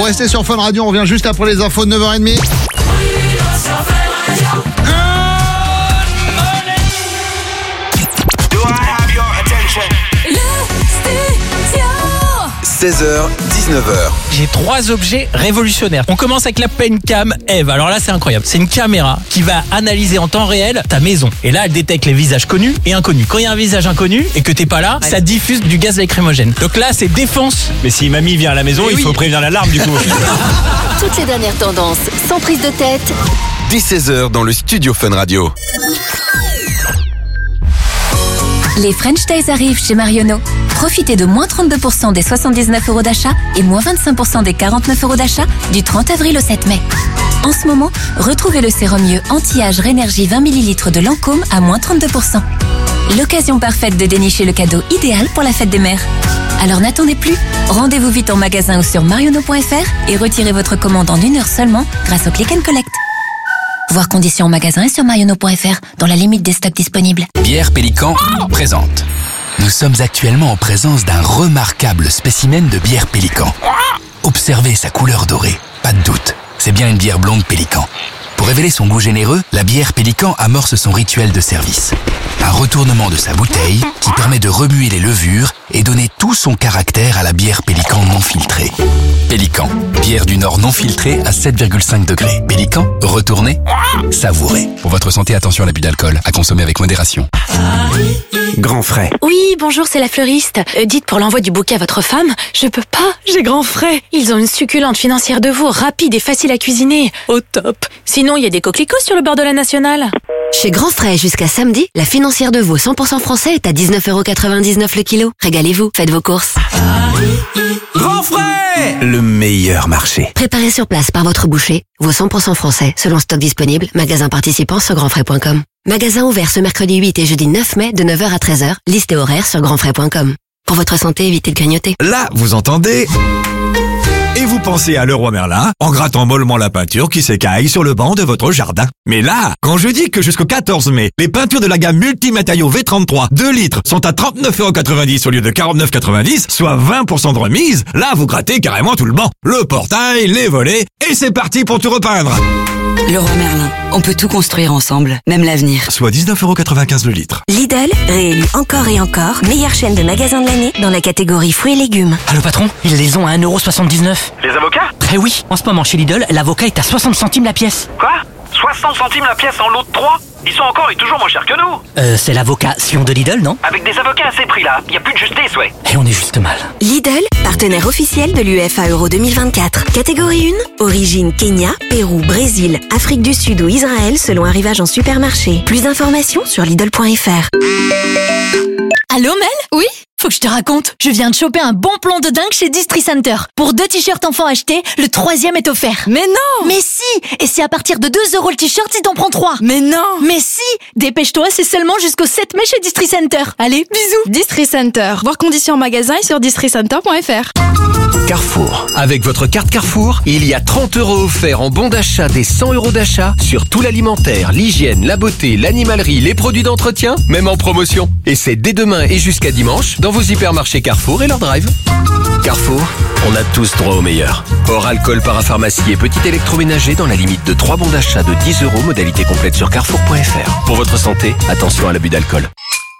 restez sur Fun Radio, on revient juste après les infos de neuf heures trente. seize heures, dix-neuf heures. J'ai trois objets révolutionnaires. On commence avec la Pencam Eve. Alors là, c'est incroyable. C'est une caméra qui va analyser en temps réel ta maison. Et là, elle détecte les visages connus et inconnus. Quand il y a un visage inconnu et que t'es pas là, ça diffuse du gaz lacrymogène. Donc là, c'est défense. Mais si mamie vient à la maison, Mais il oui. faut prévenir l'alarme du coup. Toutes les dernières tendances, sans prise de tête. Dès seize heures dans le studio Fun Radio. Les French Days arrivent chez Marionneau. Profitez de moins trente-deux pour cent des soixante-dix-neuf euros d'achat et moins vingt-cinq pour cent des quarante-neuf euros d'achat du trente avril au sept mai. En ce moment, retrouvez le sérum mieux anti-âge Rénergie vingt millilitres de Lancôme à moins trente-deux pour cent. L'occasion parfaite de dénicher le cadeau idéal pour la fête des mères. Alors n'attendez plus, rendez-vous vite en magasin ou sur marionneau point f r et retirez votre commande en une heure seulement grâce au Click and Collect. Voir conditions en magasin et sur marionneau point f r dans la limite des stocks disponibles. Bière Pélican présente. Nous sommes actuellement en présence d'un remarquable spécimen de bière Pélican. Observez sa couleur dorée, pas de doute, c'est bien une bière blonde Pélican. Pour révéler son goût généreux, la bière Pélican amorce son rituel de service. Un retournement de sa bouteille qui permet de remuer les levures et donner tout son caractère à la bière Pélican non filtrée. Pélican, bière du Nord non filtrée à sept virgule cinq degrés. Pélican, retournez, savourez. Pour votre santé, attention à l'abus d'alcool, à consommer avec modération. Grand frais. Oui, bonjour, c'est la fleuriste. Euh, dites pour l'envoi du bouquet à votre femme, je peux pas, j'ai grand frais. Ils ont une succulente financière de veau, rapide et facile à cuisiner. Au top. Sinon, il y a des coquelicots sur le bord de la nationale. Chez Grand Frais, jusqu'à samedi, la financière de veau cent pour cent français est à dix-neuf euros quatre-vingt-dix-neuf le kilo. Régalez-vous, faites vos courses. Grand frais. Le meilleur marché. Préparé sur place par votre boucher, veau cent pour cent français, selon stock disponible, magasin participant sur grand frais point com. Magasin ouvert ce mercredi huit et jeudi neuf mai de neuf heures à treize heures, liste et horaire sur grand frais point com. Pour votre santé, évitez de grignoter. Là, vous entendez? Et vous pensez à Leroy Merlin en grattant mollement la peinture qui s'écaille sur le banc de votre jardin. Mais là, quand je dis que jusqu'au quatorze mai, les peintures de la gamme multimatériaux V trente-trois deux litres sont à trente-neuf euros quatre-vingt-dix au lieu de quarante-neuf euros quatre-vingt-dix, soit vingt pour cent de remise, là vous grattez carrément tout le banc. Le portail, les volets, et c'est parti pour tout repeindre. Leroy Merlin, on peut tout construire ensemble, même l'avenir. Soit dix-neuf euros quatre-vingt-quinze le litre. Lidl, réélu encore et encore, meilleure chaîne de magasins de l'année dans la catégorie fruits et légumes. Allô patron, ils les ont à un euro soixante-dix-neuf. Les avocats? Eh oui, en ce moment chez Lidl, l'avocat est à soixante centimes la pièce. Quoi? soixante centimes la pièce en lot de trois? Ils sont encore et toujours moins chers que nous. Euh, c'est l'avocat Sion de Lidl, non? Avec des avocats à ces prix-là, il n'y a plus de justice, ouais. Et on est juste mal. Lidl, partenaire officiel de l'U F A Euro deux mille vingt-quatre. Catégorie un, origine Kenya, Pérou, Brésil, Afrique du Sud ou Israël selon arrivage en supermarché. Plus d'informations sur Lidl point f r. Allô Mel? Oui? Faut que je te raconte, je viens de choper un bon plan de dingue chez Distri Center. Pour deux t-shirts enfants achetés, le troisième est offert. Mais non! Mais si! Et c'est à partir de deux euros le t-shirt si t'en prends trois. Mais non! Mais si! Dépêche-toi, c'est seulement jusqu'au sept mai chez Distri Center. Allez, bisous! Distri Center. Voir conditions en magasin et sur distri center point f r. Carrefour. Avec votre carte Carrefour, il y a trente euros offerts en bon d'achat des cent euros d'achat sur tout l'alimentaire, l'hygiène, la beauté, l'animalerie, les produits d'entretien, même en promotion. Et c'est dès demain et jusqu'à dimanche dans vos hypermarchés Carrefour et leur drive. Carrefour, on a tous droit au meilleur. Hors alcool, parapharmacie et petit électroménager dans la limite de trois bons d'achat de dix euros, modalité complète sur carrefour point f r. Pour votre santé, attention à l'abus d'alcool.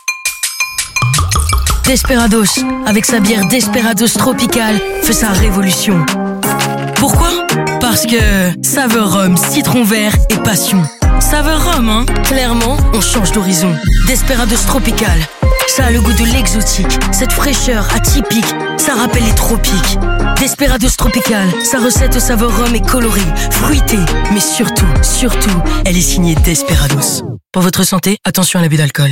Desperados, avec sa bière Desperados Tropical, fait sa révolution. Pourquoi? Parce que saveur rhum, citron vert et passion. Saveur rhum, hein? Clairement, on change d'horizon. Desperados Tropical, ça a le goût de l'exotique, cette fraîcheur atypique, ça rappelle les tropiques. Desperados Tropical, sa recette saveur rhum est colorée, fruitée, mais surtout, surtout, elle est signée Desperados. Pour votre santé, attention à l'abus d'alcool.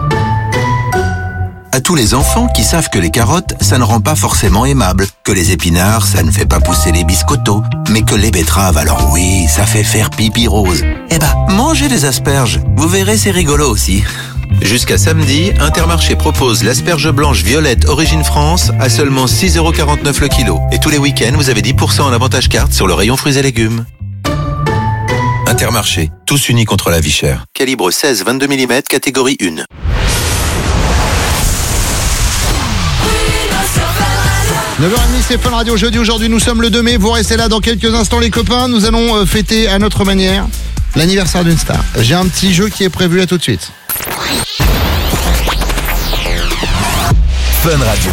À tous les enfants qui savent que les carottes, ça ne rend pas forcément aimable, que les épinards, ça ne fait pas pousser les biscottos, mais que les betteraves, alors oui, ça fait faire pipi rose. Eh ben, mangez des asperges, vous verrez, c'est rigolo aussi. Jusqu'à samedi, Intermarché propose l'asperge blanche violette Origine France à seulement six euros quarante-neuf le kilo. Et tous les week-ends, vous avez dix pour cent en avantage carte sur le rayon fruits et légumes. Intermarché, tous unis contre la vie chère. Calibre seize vingt-deux millimètres, catégorie un. neuf heures trente, c'est Fun Radio. Jeudi, aujourd'hui, nous sommes le deux mai. Vous restez là dans quelques instants, les copains. Nous allons euh, fêter à notre manière l'anniversaire d'une star. J'ai un petit jeu qui est prévu, à tout de suite. Fun Radio.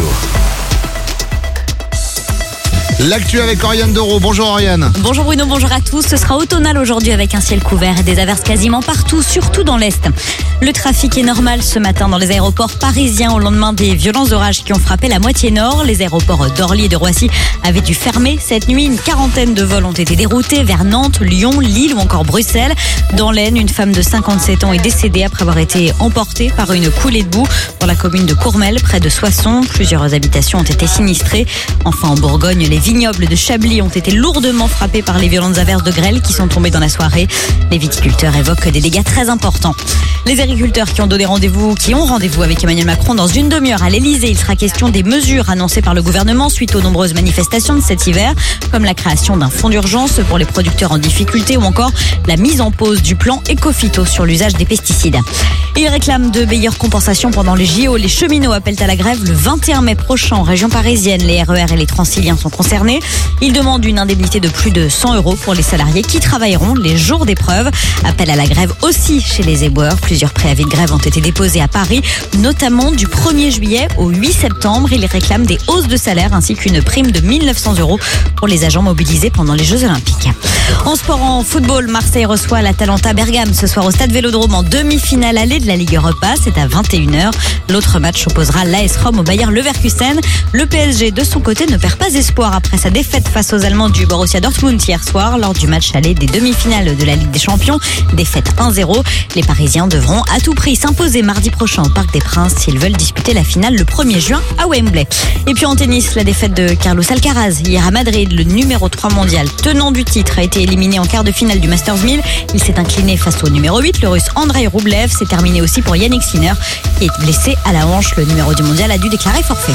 L'actu avec Oriane Doro. Bonjour Oriane. Bonjour Bruno, bonjour à tous. Ce sera automnal aujourd'hui avec un ciel couvert et des averses quasiment partout, surtout dans l'Est. Le trafic est normal ce matin dans les aéroports parisiens au lendemain des violents orages qui ont frappé la moitié nord. Les aéroports d'Orly et de Roissy avaient dû fermer cette nuit. Une quarantaine de vols ont été déroutés vers Nantes, Lyon, Lille ou encore Bruxelles. Dans l'Aisne, une femme de cinquante-sept ans est décédée après avoir été emportée par une coulée de boue dans la commune de Courmel, près de Soissons. Plusieurs habitations ont été sinistrées. Enfin, en Bourgogne, les vignobles de Chablis ont été lourdement frappés par les violentes averses de grêle qui sont tombées dans la soirée. Les viticulteurs évoquent des dégâts très importants. Les agriculteurs qui ont donné rendez-vous, qui ont rendez-vous avec Emmanuel Macron dans une demi-heure à l'Elysée. Il sera question des mesures annoncées par le gouvernement suite aux nombreuses manifestations de cet hiver, comme la création d'un fonds d'urgence pour les producteurs en difficulté ou encore la mise en pause du plan Ecophyto sur l'usage des pesticides. Ils réclament de meilleures compensations pendant les J O. Les cheminots appellent à la grève le vingt et un mai prochain en région parisienne. Les R E R et les Transiliens sont concernés. Ils demandent une indemnité de plus de cent euros pour les salariés qui travailleront les jours d'épreuve. Appel à la grève aussi chez les éboueurs. Plusieurs préavis de grève ont été déposés à Paris, notamment du premier juillet au huit septembre. Ils réclament des hausses de salaire ainsi qu'une prime de mille neuf cents euros pour les agents mobilisés pendant les Jeux Olympiques. En sport, en football, Marseille reçoit l'Atalanta Bergame ce soir au Stade Vélodrome en demi-finale allée de la Ligue Europa. C'est à vingt et une heures. L'autre match opposera l'A S Rome au Bayer Leverkusen. Le P S G, de son côté, ne perd pas espoir après sa défaite face aux Allemands du Borussia Dortmund hier soir lors du match aller des demi-finales de la Ligue des Champions. Défaite un zéro. Les Parisiens devront à tout prix s'imposer mardi prochain au Parc des Princes s'ils veulent disputer la finale le premier juin à Wembley. Et puis en tennis, la défaite de Carlos Alcaraz hier à Madrid. Le numéro trois mondial tenant du titre a été éliminé en quart de finale du Masters mille. Il s'est incliné face au numéro huit, le russe Andrei Rublev. C'est terminé aussi pour Yannick Sinner qui est blessé à la hanche. Le numéro du mondial a dû déclarer forfait.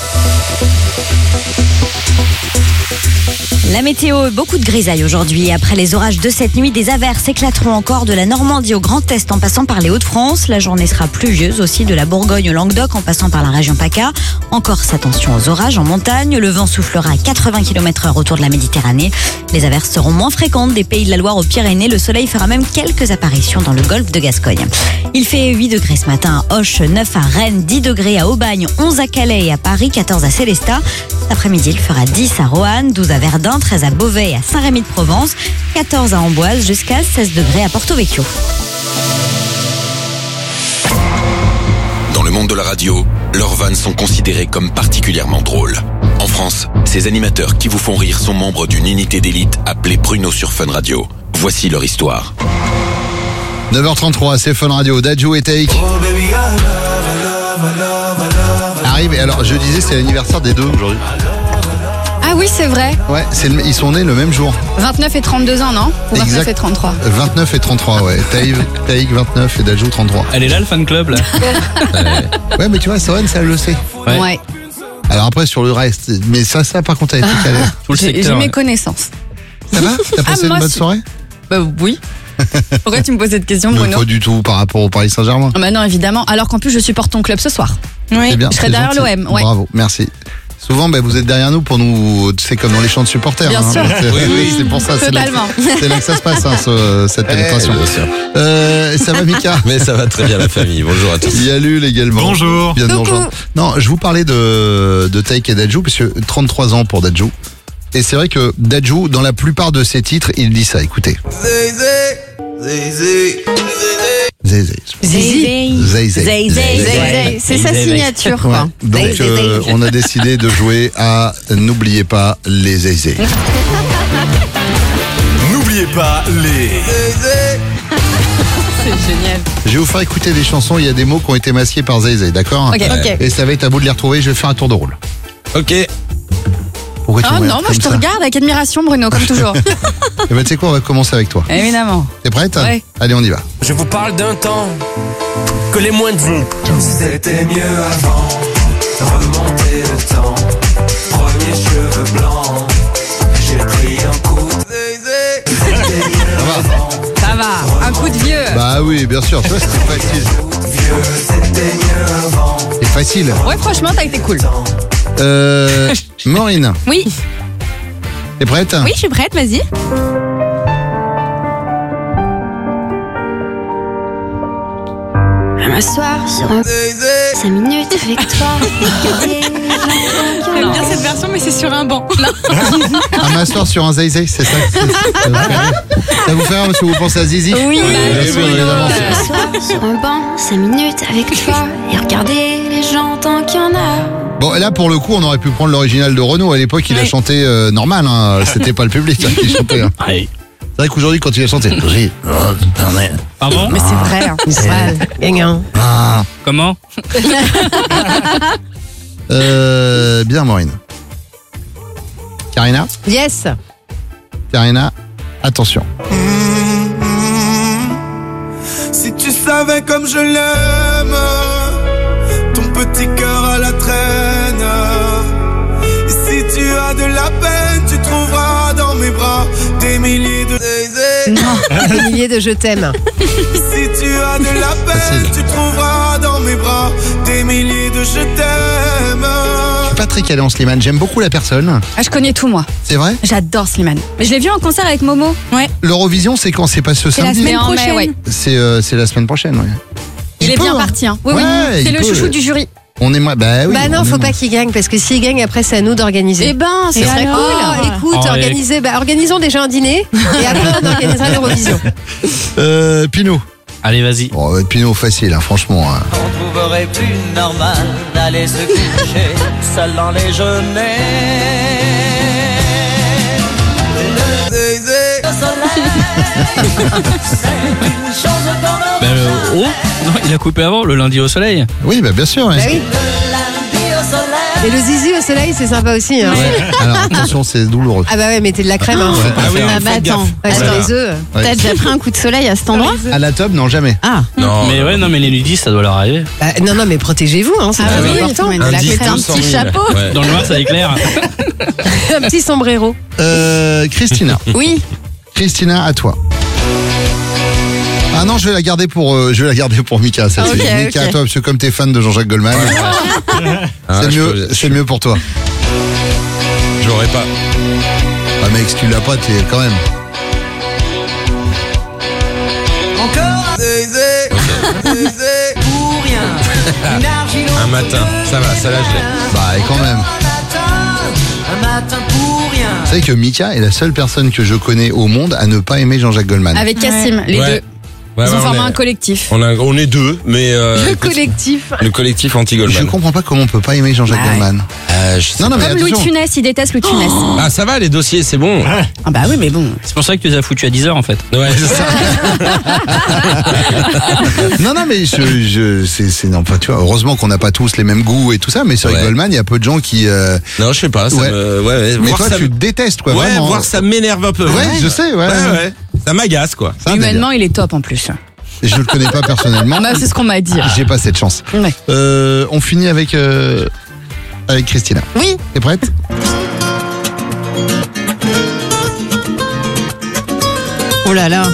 La météo, beaucoup de grisaille aujourd'hui. Après les orages de cette nuit, des averses éclateront encore de la Normandie au Grand Est en passant par les Hauts-de-France. La journée sera pluvieuse aussi de la Bourgogne au Languedoc en passant par la région PACA. En Corse, attention aux orages en montagne. Le vent soufflera à quatre-vingts kilomètres heure autour de la Méditerranée. Les averses seront moins fréquentes des Pays de la Loire aux Pyrénées. Le soleil fera même quelques apparitions dans le golfe de Gascogne. Il fait huit degrés ce matin à Auch, neuf à Rennes, dix degrés à Aubagne, onze à Calais et à Paris, quatorze à Célestat. Cet après-midi, il fera dix à Roanne, douze à Verdun, treize à Beauvais et à Saint-Rémy-de-Provence, quatorze à Amboise, jusqu'à seize degrés à Porto Vecchio. Dans le monde de la radio, leurs vannes sont considérées comme particulièrement drôles. En France, ces animateurs qui vous font rire sont membres d'une unité d'élite appelée Pruno sur Fun Radio. Voici leur histoire. neuf heures trente-trois, c'est Fun Radio. Dadju et Take arrive. Et alors, je disais, c'est l'anniversaire des deux aujourd'hui. Ah oui, c'est vrai. Ouais, c'est le, ils sont nés le même jour. vingt-neuf et trente-deux ans, non? Ou vingt-neuf Exact. et trente-trois. vingt-neuf et trente-trois, ouais. Taïk, Taïk vingt-neuf et Dadju trente-trois. Elle est là, le fan club, là. ouais. ouais, mais tu vois, Soren, ça elle le sait. Ouais. ouais. Alors après, sur le reste, mais ça, ça, par contre, elle était calée. J'ai, j'ai mes connaissances. Ça va? T'as passé ah, une bonne si... soirée? Bah oui. Pourquoi tu me poses cette question, Bruno? Pas du tout par rapport au Paris Saint-Germain. Bah non, évidemment. Alors qu'en plus, je supporte ton club ce soir. Oui, c'est bien, je serai derrière l'O M. Ouais. Bravo, merci. Souvent, ben, vous êtes derrière nous pour nous. C'est comme dans les chants de supporters. Bien hein, sûr. C'est, oui, oui. c'est pour ça. Totalement. C'est là, c'est là que ça se passe, hein, ce, cette pénétration. Bien sûr. Euh, ça va, Mika? Mais ça va très bien, la famille. Bonjour à tous. Il y a Lul également. Bonjour. Bien de nous rejoindre. Non, je vous parlais de, de Taïk et Dadju, parce que trente-trois ans pour Dadju. Et c'est vrai que Dadju, dans la plupart de ses titres, il dit ça. Écoutez. Zézé. Zézé. Zézé. Zézé. C'est sa signature, quoi. Ouais. Donc, euh, on a décidé de jouer à N'oubliez pas les Zézé. N'oubliez pas les Zézé. C'est génial. Je vais vous faire écouter des chansons, il y a des mots qui ont été masqués par Zézé, d'accord? Ok, ok. Et ça va être à vous de les retrouver, je vais faire un tour de rôle. Ok. Pourquoi tu oh non, moi je te ça regarde avec admiration, Bruno, comme toujours. Eh ben, tu sais quoi, on va commencer avec toi. Évidemment. T'es prête? Ouais. Allez, on y va. Je vous parle d'un temps que les moins de vous. C'était mieux avant, remonter le temps. Premier cheveux blancs, j'ai pris un coup de zézé. C'était mieux avant. Ça va, un coup de vieux. Bah oui, bien sûr, tu vois, c'était facile. Vieux, c'était mieux avant. C'est facile. Ouais, franchement, t'as été cool. Euh, Maureen, Oui, t'es prête? oui, je suis prête, vas-y. À m'asseoir sur un cinq minutes avec toi. J'aime bien cette version, mais c'est sur un banc. À m'asseoir sur un zay-zay, c'est ça? C'est- Ça vous fait rire Ça vous fait rire parce que vous pensez à Zizi? Oui, bien sûr, évidemment. M'asseoir sur un banc cinq minutes avec toi et regarder les gens tant qu'il y en a. Bon, là, pour le coup, on aurait pu prendre l'original de Renaud. À l'époque, il a Ouais. chanté euh, normal, hein. C'était pas le public hein, qui chantait. Hein. C'est vrai qu'aujourd'hui, quand il a chanté... Oui. Pardon? mais c'est vrai. Hein. Israël, gagnant. Ah. Comment? Euh, bien, Maureen. Karina Yes. Karina, attention. Si tu savais comme je l'aime, ton petit cœur à la traîne. Et si tu as de la peine, tu trouveras dans mes bras des milliers de Non, des milliers de je t'aime. Si tu as de la peine, tu trouveras dans mes bras des milliers de je t'aime. Je suis pas très calé en Slimane. J'aime beaucoup la personne. Ah, je connais tout, moi. C'est vrai? J'adore Slimane. Mais je l'ai vu en concert avec Momo. Ouais. L'Eurovision, c'est quand? C'est pas ce C'est la samedi? semaine en mai, prochaine. ouais. C'est euh, c'est la semaine prochaine, ouais. Il, Il est peut, bien hein. parti, hein. Oui, Ouais, oui. C'est il le peut. chouchou du jury. On aimerait... Bah oui. bah non, on faut aimerait. pas qu'il gagne parce que s'il gagne, après c'est à nous d'organiser. Eh ben, Ce c'est serait alors. cool. Écoute, Oh, organiser, bah, organisons déjà un dîner et après on organisera l'Eurovision. Euh, Pinot. Allez, vas-y. Oh, Pinot, facile, hein, franchement. Hein. On trouverait plus normal d'aller se coucher seul dans les genêts. Le soleil, c'est une chose qu'on aurait Ben, euh, oh non, il a coupé avant, le lundi au soleil. Oui, bah bien sûr. Ouais. Bah oui. lundi au soleil. Et le zizi au soleil, c'est sympa aussi. Hein. Ouais. Alors attention, c'est douloureux. Ah bah ouais, mettez de la crème. Hein. Ouais. Ah oui, Ah, bah faites attends. gaffe. Ouais, sur Voilà. les œufs. Ouais. T'as déjà pris un coup de soleil à cet endroit? À la tub, non, jamais. Ah. Non. Mais ouais, non, mais les nudistes, ça doit leur arriver. Bah, non, non, mais protégez-vous. Hein, c'est Ah très oui, important. oui. Un La dix, crème, un deux cent petit mille. chapeau. Ouais. Dans le noir, ça éclaire. Un petit sombrero. Euh, Christina. Oui. Christina, à toi. Ah non, je vais la garder pour, euh, je vais la garder pour Mika. Cette Ok, série. Mika, ok. à toi, parce que comme t'es fan de Jean-Jacques Goldman, Ah, c'est je mieux, peux- c'est mieux pour toi. Je l'aurais pas. Ah mec, si tu l'as pas, t'es quand même. Encore pour rien. Une argile Un matin. Ça va, ça là, je l'ai. Bah, et quand même. un matin pour rien. Vous savez que Mika est la seule personne que je connais au monde à ne pas aimer Jean-Jacques Goldman. Avec Cassim, les Ouais. deux. Ouais, Ils ouais, ont on formé est- un collectif. On, a, on est deux, mais. euh, Le écoute, collectif. le collectif Je anti-Goldman. comprends pas comment on peut pas aimer Jean-Jacques Ouais. Goldman. Euh, je sais Non, non, mais Comme Louis de attention. Funès, il déteste Louis de Funès. Ah, ça va, les dossiers, c'est bon. Ah bah oui, mais bon. C'est pour ça que tu les as foutus à dix heures en fait. Ouais, c'est ça. Non, non, mais je, je, c'est, c'est, non, pas, tu vois, heureusement qu'on n'a pas tous les mêmes goûts et tout ça, mais sur Ouais. Goldman, il y a peu de gens qui, euh, Non, je sais pas. Ça Ouais. me- ouais, ouais. mais Voir toi, ça tu me- détestes, quoi, Ouais, vraiment. voir ça m'énerve un peu. Ouais, je sais, ouais. Ouais, ouais. Ça m'agace, quoi. C'est un délire. Humainement, il est top en plus. Je le connais pas personnellement. Bah, c'est ce qu'on m'a dit. J'ai pas cette chance. Ouais. Euh, on finit avec, euh, avec Christina. Oui. T'es prête? Oh là là.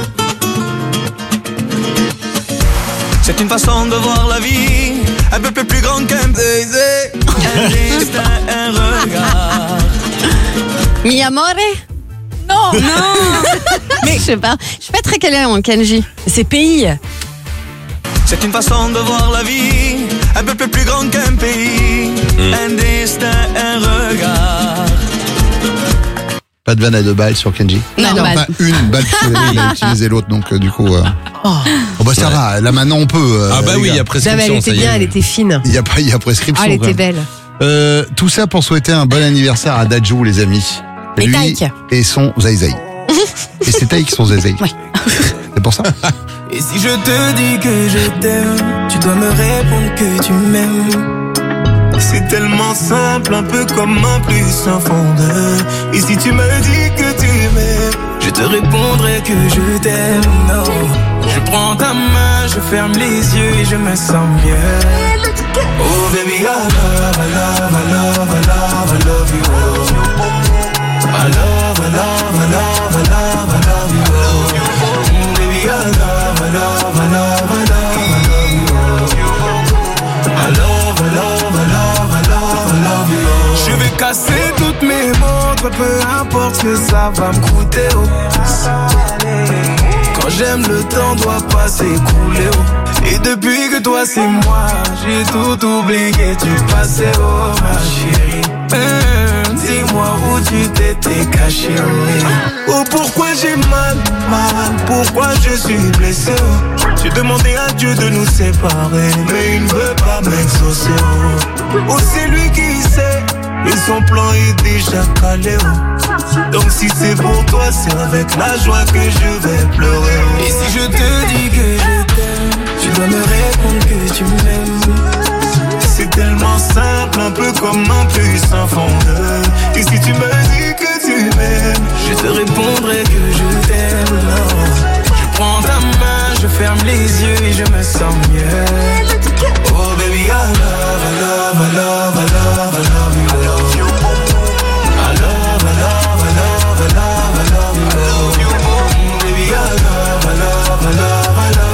C'est une façon de voir la vie, un peu plus grande qu'un baiser. Un destin, un regard. Mi amore? Non. Non. Mais je sais pas. Je suis pas très calée en kanji. C'est pays. C'est une façon de voir la vie, un peu plus grande qu'un pays. Un destin, un regard. Pas de vanne à deux balles sur Kenji. Non, Enfin, bah- une balle, parce qu'il a utilisé l'autre, donc euh, du coup. euh, Oh. Oh bah ça Ouais. va, là maintenant on peut. euh, Ah bah les oui, il y gars. a Non, mais prescription, elle ça était y bien, est. elle était fine. Il y a pas, il y a prescription. Ah, elle quoi. était belle. Euh, tout ça pour souhaiter un bon anniversaire à Dajou, les amis. Et Lui Taïk. et son Zaïzaï. Et c'est Taïk son Zaïzaï. Ouais. C'est pour ça. Et si je te dis que je t'aime, tu dois me répondre que tu m'aimes. C'est tellement simple, un peu comme un plus sans fondeur. Et si tu me dis que tu m'aimes, je te répondrai que je t'aime. Non, je prends ta main, je ferme les yeux et je me sens mieux. Oh baby, I love, I love, I love, I love, I love you. Oh. I love, I love, I love, I love, I love you. Oh. Mm, baby, I love, I love, I love, I love, I love you. Oh. I love, I love, I love, I love, I love you. entre, peu importe ce que ça va me coûter. Oh. Quand j'aime, le temps doit pas s'écouler. Oh. Et depuis que toi c'est moi, j'ai tout oublié, tu passais, oh ma chérie. Mmh, dis-moi où tu t'étais caché. Oh, oh pourquoi j'ai mal, mal, pourquoi je suis blessé. Oh. J'ai demandé à Dieu de nous séparer, mais il ne veut pas m'exaucer. Oh, oh c'est lui qui sait, et son plan est déjà calé. Oh. Donc si c'est pour toi, c'est avec la joie que je vais pleurer. Oh. Et si je te dis que je t'aime, tu dois me répondre que tu m'aimes. C'est tellement simple, un peu comme un puissant fondeur. Et si tu me dis que tu m'aimes, je te répondrai que je t'aime. Je prends ta main, je ferme les yeux et je me sens mieux. Oh baby, I love, I love, I love, I love, I love you. I love you. I love, I love, I love, I love, I love you. I love you. Baby, I love, I love, I love, I love.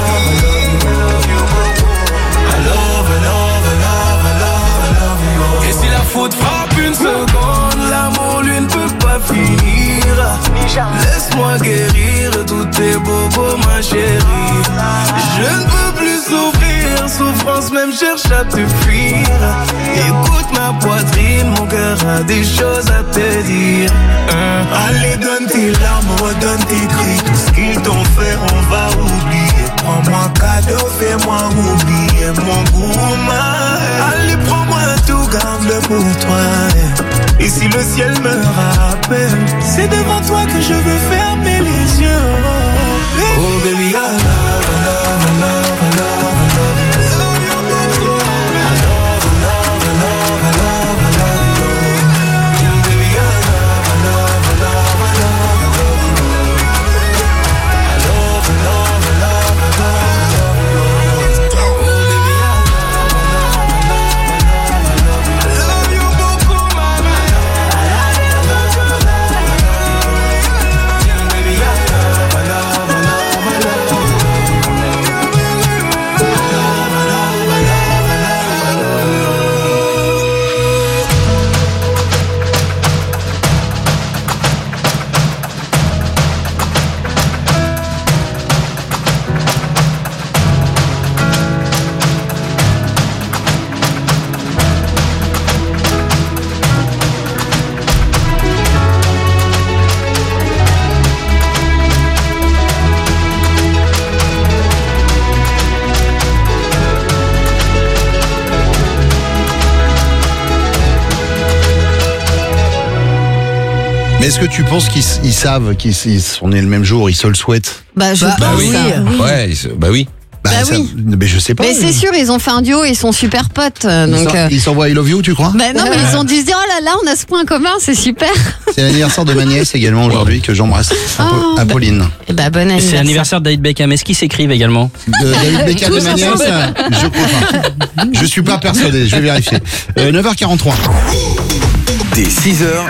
Faute frappe une seconde, l'amour lui ne peut pas finir. Laisse-moi guérir tous tes bobos ma chérie. Je ne peux plus souffrir, souffrance même cherche à te fuir. Écoute ma poitrine, mon cœur a des choses à te dire. hein. Allez donne tes larmes, redonne tes cris. Tout ce qu'ils t'ont fait on va oublier. Prends-moi cadeau, fais-moi oublier mon gourmand. Allez prends-moi tout, garde-le pour toi. Et si le ciel me rappelle, c'est devant toi que je veux fermer les yeux. Oh baby, I love, I love, I love, I love, I love you. I love, I love, I love, I love, I love you. Baby, I love, I love, I love, I love, I love you. I love, I love, I love, I love, I love you. Oh baby, I love, I love, I love, I love, I love you. I love you beaucoup, mama. I love you beaucoup, mama. Baby, I love, I love, I love, I love you. Mais est-ce que tu penses qu'ils ils savent qu'ils ils sont nés le même jour, ils se le souhaitent? Bah je Bah, pense bah oui. ça. Ouais, ils- bah oui. Bah, Bah ça- oui. mais je sais pas. Mais c'est sûr, ils ont fait un duo, ils sont super potes. euh, Ils Donc, s'en- euh, Ils s'envoient I love you, tu crois? bah non, mais ils ont dû se dire, oh là là, on a ce point commun, c'est super. C'est l'anniversaire de ma nièce également aujourd'hui que j'embrasse. Apo- Oh. Apolline. Et bah bon Et anniversaire. c'est l'anniversaire de David Beckham. Est-ce qu'ils s'écrivent également? De David Beckham de ma nièce, je crois pas. Je suis pas persuadé, je vais vérifier. Euh, neuf heures quarante-trois. Dès six heures,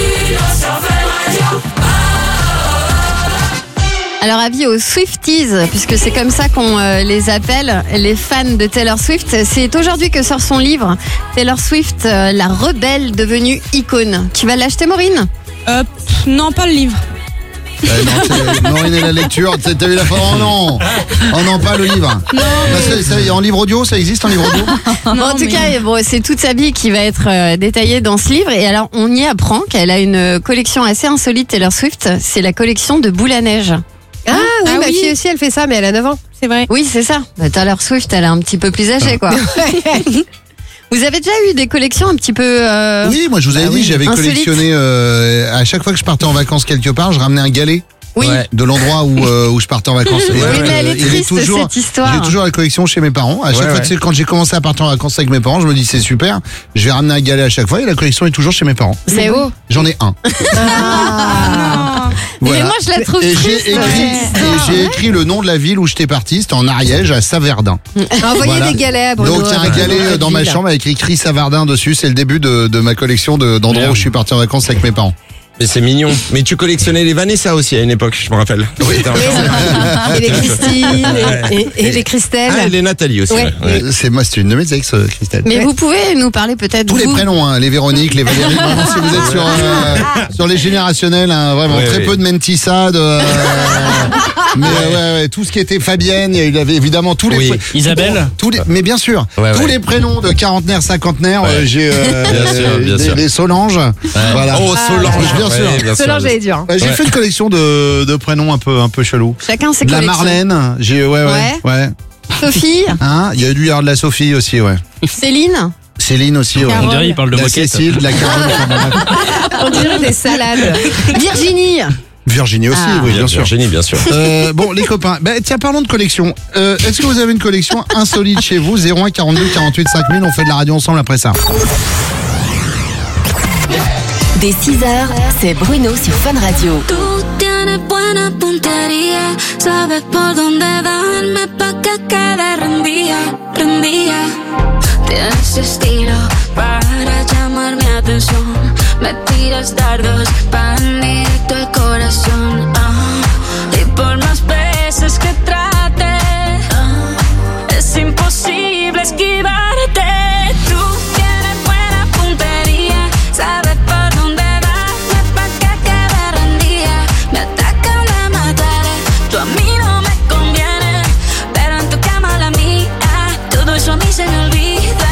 Alors avis aux Swifties, puisque c'est comme ça qu'on euh, les appelle, les fans de Taylor Swift. C'est aujourd'hui que sort son livre, Taylor Swift, euh, la rebelle devenue icône. Tu vas l'acheter, Maureen? Euh, pff, non, pas le livre. Euh, non, c'est- Maureen et la lecture, t'as t'as vu la fin? Oh non! Oh non, pas le livre. Bah, ça- ça- en livre audio, ça existe en livre audio? Bon, en tout cas, bon, c'est toute sa vie qui va être euh, détaillée dans ce livre. Et alors, on y apprend qu'elle a une collection assez insolite, Taylor Swift. C'est la collection de boules à neige. Ah oui, Ah ma oui. fille aussi, elle fait ça, mais elle a neuf ans. C'est vrai. Oui, c'est ça. Bah, Taylor Swift, elle est un petit peu plus âgée, quoi. Vous avez déjà eu des collections un petit peu... euh, Oui, moi je vous avais Ah dit, oui. j'avais Insolites. collectionné, euh, à chaque fois que je partais en vacances quelque part, je ramenais un galet. Oui. Ouais, de l'endroit où, euh, où je partais en vacances. Oui, Et, mais elle est il triste, toujours, cette histoire. J'ai toujours la collection chez mes parents. À chaque Ouais, fois, ouais. tu sais, quand j'ai commencé à partir en vacances avec mes parents, je me dis c'est super, je vais ramener un galet à chaque fois et la collection est toujours chez mes parents. C'est beau. J'en ai un. Ah. Mais moi, je la trouve et j'ai triste. écrit, et j'ai écrit le nom de la ville où j'étais parti, c'était en Ariège, à Saverdin. Envoyez Voilà. des galets à Bruno. Donc il y a un galet euh, dans ma chambre avec écrit Chris Savardin dessus, c'est le début de, de ma collection de- d'endroits Merde. où je suis parti en vacances avec mes parents. Mais c'est mignon. Mais tu collectionnais les Vanessa aussi à une époque, je me rappelle. Oui. Et les Christine, et, et, et les Christelle. Ah, et les Nathalie aussi. Ouais. Ouais. Euh, C'est moi, c'est une de mes ex, euh, Christelle. Mais vous pouvez nous parler peut-être Tous les vous prénoms, hein, les Véronique, les Valérie, vraiment, si vous êtes sur, euh, sur les générationnels, hein, vraiment Ouais, très ouais. peu de Mentissade. Euh, mais euh, ouais, ouais, tout ce qui était Fabienne, il y avait évidemment tous les Oui. pré- Isabelle tous les, mais bien sûr, Ouais, tous ouais. les prénoms de quarantenaires, cinquantenaires, Ouais. euh, j'ai euh, Bien sûr, bien des, sûr. des Solange. Voilà. Oh, Solange. bien sûr. Ouais, bien sûr, Solange bien est dur. Ouais, j'ai Ouais. fait une collection de, de prénoms un peu un peu chelous. Chacun ses De la collections. Marlène, j'ai ouais ouais Ouais. ouais. Sophie, Hein, il y a dû y avoir de la Sophie aussi, ouais. Céline, Céline aussi, ouais. On dirait il parle de De la moquette. Cécile, de la Carole. enfin, bon, bref. on dirait des salades. Virginie, Virginie aussi, Ah. oui, bien sûr. Virginie, bien sûr. Euh, bon, les copains, bah, tiens, parlons de collection. Euh, Est-ce que vous avez une collection insolite chez vous? zéro un quarante-deux quarante-huit cinq mille, on fait de la radio ensemble après ça. Dès six heures, c'est Bruno sur Fun Radio. Tú tienes buena puntería, sabes por dónde darme pa' que quede rendida, rendida. Tienes estilo para llamar mi atención, me tiras dardos pan directo al corazón. Ah, y por más veces que trate, ah, es imposible esquivarte. Tú tienes buena puntería, sabes por dónde darme pa' que quede rendida. Me atacan, me mataré, tú a mí no me conviene, pero en tu cama la mía, todo eso a mí se me olvida.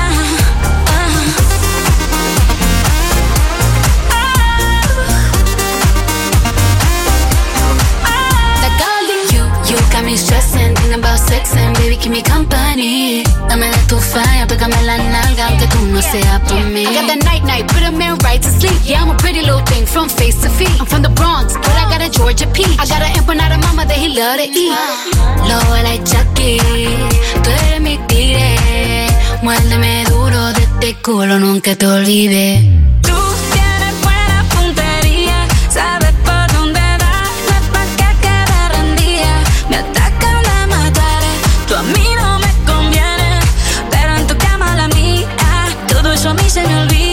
Stressing, thinking about sex and baby keep me company. Dame de tu falla, pégame la nalga aunque tú no seas por mí. I got that night night, put a man right to sleep. Yeah, I'm a pretty little thing from face to feet. I'm from the Bronx, but I got a Georgia peach. I got an empanada mama that he love to eat. Lobo like Chucky, tú eres mi tigre. Muérdeme duro de este culo, nunca te olvides. Tú tienes buena puntería, sabes por dónde darme pa' que quede rendida. Me atacan, me mataré, tú a mí no me conviene, pero en tu cama la mía, todo eso a mí se me olvida.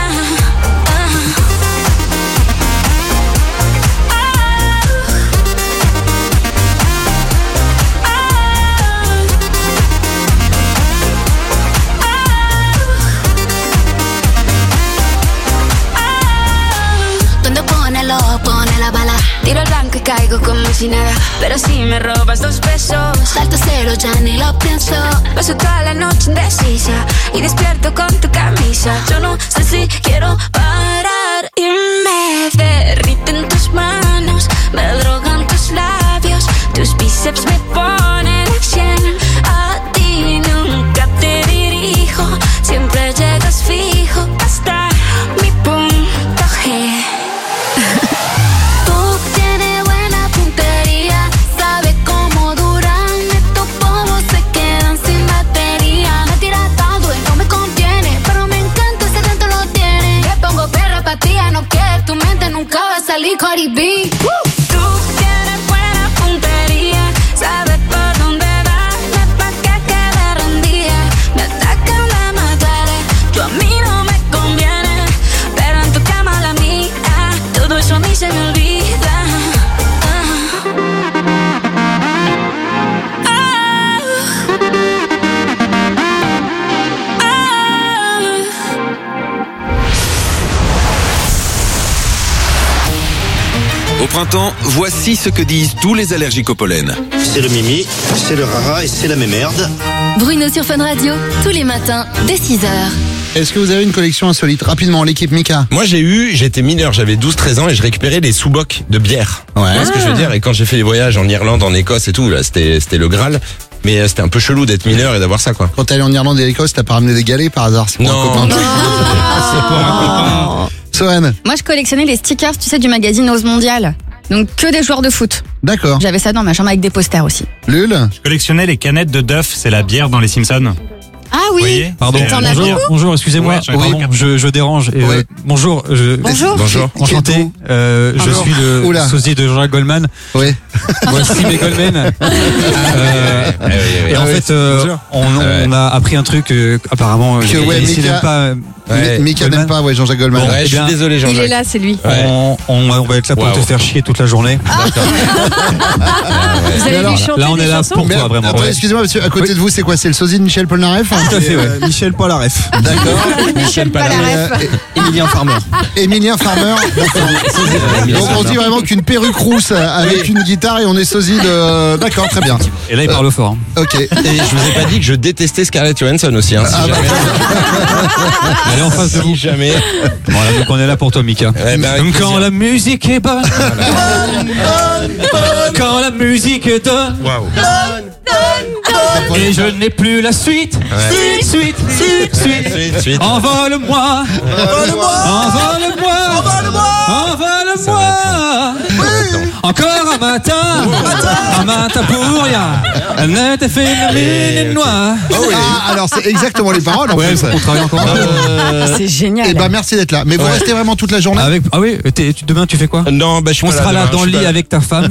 Donde pone lo pone la bala, tiro el blanco y caigo como si nada, pero si me robas dos besos, salto cero, ya ni lo pienso. Paso toda la noche indecisa y despierto con tu camisa. Yo no sé si quiero parar y me derriten tus manos, me drogan tus labios, tus bíceps me ponen a cien. A ti nunca te dirijo, siempre llegas fijo hasta mi punto G. Tú tienes buena puntería, sabes cómo duran estos polvos, se quedan sin batería. Me tiras todo y no me conviene, pero me encanta ese dentro lo tiene. Me pongo perra pa' ti, no quieres, tu mente nunca va a salir Cardi B. Tú tienes buena puntería, sabes por dónde darme pa' que quede rendida. Me atacan, me mataré, tú a mí no me conviene, pero en tu cama la mía, todo eso a mí se me olvida. Au printemps, voici ce que disent tous les allergiques au pollen. C'est le mimi, c'est le rara et c'est la mémerde. Bruno sur Fun Radio, tous les matins, dès six heures. Est-ce que vous avez une collection insolite? Rapidement, l'équipe Mika. Moi, j'ai eu, j'étais mineur, j'avais douze treize ans et je récupérais des sous-bocs de bière. Ouais. Tu vois ce que je veux dire? Et quand j'ai fait les voyages en Irlande, en Écosse et tout, là, c'était, c'était le Graal. Mais euh, c'était un peu chelou d'être mineur et d'avoir ça, quoi. Quand t'es allé en Irlande et l'Écosse, t'as pas ramené des galets par hasard? C'est pour Non. un copain. C'est pour un copain. Sohan. moi je collectionnais les stickers, tu sais, du magazine Ose Mondial. Donc que des joueurs de foot. D'accord. J'avais ça dans ma chambre avec des posters aussi. Lul. Je collectionnais les canettes de Duff, c'est la bière dans les Simpsons. Ah oui. voyez Pardon, Et t'en as bonjour, beaucoup bonjour, excusez-moi, Ouais, j'en ai pardon, quatre. je, je dérange. Et, Ouais. euh, bonjour, je, Bonjour. Bonjour. enchanté. Euh, je Bonjour. suis le Oula. sosie de Jean-Jacques Goldman. Oui. Voici mes Goldman. Euh, Ah oui, oui, et oui. en Ah oui, fait, euh, bonjour. on, on a appris un truc euh, apparemment. Que j'ai ouais, décidé Mika- de pas. Ouais. Mika n'aime pas, ouais, Jean-Jacques Goldman. Bon, ouais, Eh je suis bien, désolé, Il Jean-Jacques. est là, c'est lui. Ouais. On, on, on va être là pour Wow. te faire chier toute la journée. Vous allez alors, lui chanter Là, on des est là chansons pour Mais toi, vraiment. attendez, Ouais. excusez-moi, monsieur, à côté de vous, c'est quoi? C'est le sosie de Michel Polnareff? Tout à fait, ouais. Michel Polaref. D'accord. Michel Polnareff. Emilien Farmer. Emilien Farmer. Donc on dit vraiment qu'une perruque rousse avec une guitare et on est sosie de. D'accord, très bien. Et là, il parle fort. hein. Ok. Et je vous ai pas dit que je détestais Scarlett Johansson aussi. Hein, si Ah, bah, jamais. Elle est en face de vous. Si jamais. Voilà, donc on est là pour toi, Mika. Ouais, bah, avec Quand plaisir. la musique est bonne. Quand la musique est bonne. Waouh. Et je n'ai plus la suite. Ouais. Suite, suite, suite, suite. Suite, suite. Envole-moi. Envole-moi. Envole-moi. Encore un matin. Un matin pour rien. Ne t'ai fait la mine noire. Ah, alors c'est exactement les paroles en Ouais, plus. on travaille encore. Euh, C'est génial. Eh ben merci d'être là. Mais vous Ouais. restez vraiment toute la journée? Avec, ah oui, t'es- tu- demain tu fais quoi? Non, bah je suis On pas sera là demain, dans je le suis lit pas avec ta femme.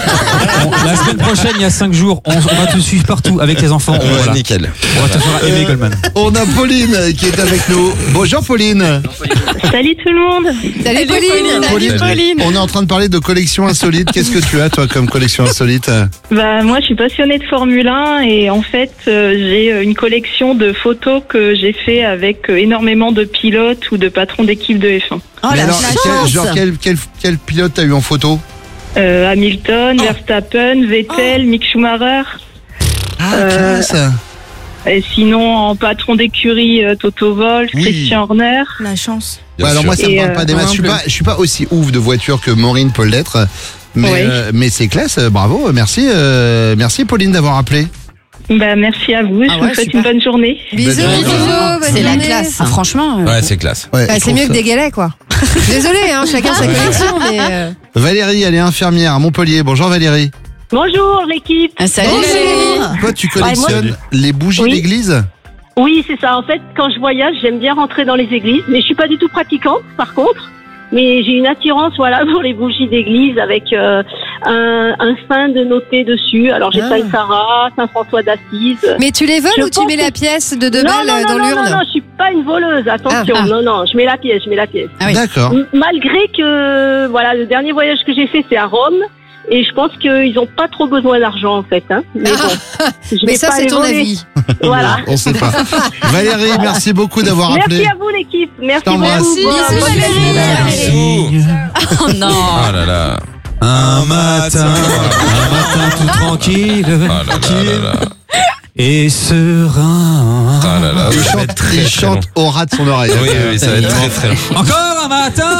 On- la semaine prochaine, il y a cinq jours, on, on va te suivre partout avec tes enfants. là. Ouais, Voilà. nickel. On va te faire aimer Goldman. On a Pauline qui est avec nous. Bonjour Pauline. Salut tout le monde. Salut Pauline. Pauline, on est en train de parler de collection insolite. Qu'est-ce que tu as toi comme collection insolite? Bah moi je suis passionnée de Formule un et en fait euh, j'ai euh, une collection de photos que j'ai fait avec euh, énormément de pilotes ou de patrons d'équipe de F un. Oh Mais la alors, quel, chance. genre quel, quel, quel pilote t'as eu en photo? Euh, Hamilton, Verstappen, Vettel, Mick Schumacher. Ah, Euh, classe. Et sinon en patron d'écurie euh, Toto Wolff, Oui. Christian Horner. La chance. Bien Ouais, alors sûr. moi ça me Et, parle euh, pas des moi masses. Je non suis pas, je suis pas aussi ouf de voiture que Maureen peut l'être. Mais, Oui. euh, mais c'est classe, euh, bravo, merci, euh, merci Pauline d'avoir appelé. Bah merci à vous, je Ah vous ouais, souhaite super. une bonne journée. Bisous, Bah, bisous. bonne C'est la journée. classe. Ah, franchement. euh, Ouais, c'est classe. Ouais, Bah, je c'est trouve mieux ça. que des galets, quoi. Désolé, hein, chacun sa collection, mais. euh, Valérie, elle est infirmière à Montpellier. Bonjour Valérie. Bonjour l'équipe. ah, Salut Bonjour. Valérie. Toi, tu Ouais, moi- collectionnes les bougies Oui. d'église? Oui, c'est ça. En fait, quand je voyage, j'aime bien rentrer dans les églises, mais je suis pas du tout pratiquante, par contre. Mais j'ai une attirance, voilà, pour les bougies d'église avec euh, un, un saint de noté dessus. Alors j'ai Ah. Sainte Sarah, Saint François d'Assise. Mais tu les voles Je ou tu pense mets que- la pièce de deux non, balles non, euh, non, dans non, l'urne? non, non, je suis pas une voleuse. Attention, Ah, ah. non, non, je mets la pièce, je mets la pièce. Ah oui. D'accord. M- Malgré que, voilà, le dernier voyage que j'ai fait, c'est à Rome. Et je pense qu'ils ont pas trop besoin d'argent, en fait. Hein. Mais bon, je Mais vais ça, pas c'est les ton voler. avis. Voilà. On sait pas. Valérie, merci beaucoup d'avoir appelé. Merci à vous, l'équipe. Merci Je t'embrasse. beaucoup. Merci, Bonne- bisous, bonne- Valérie. Oh non. Ah là là. Un matin, un matin tout tranquille. Ah là là là là. Et serein. Ah là là. Il Ça va chante, être très, il très chante long. au ras de son oreille. Oui, oui, ça va être très très long. Encore un matin.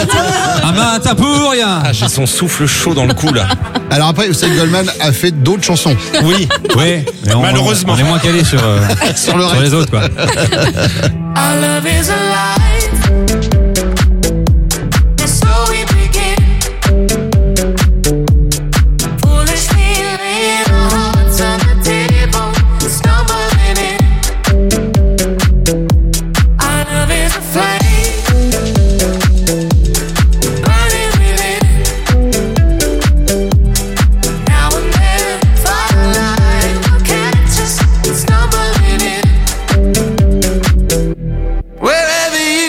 Un matin pour rien. Ah, j'ai son souffle chaud dans le cou là. Alors après, Usain Goldman a fait d'autres chansons. Oui. Oui, mais on- Malheureusement. On est moins calé sur, euh, Sur le sur reste. les autres, quoi. Our love is alive. So we begin. Foolishly laying our hearts on the table, stumbling in. Our love is a flame, burning within. Now and then, firelight will catch us stumbling in. Wherever you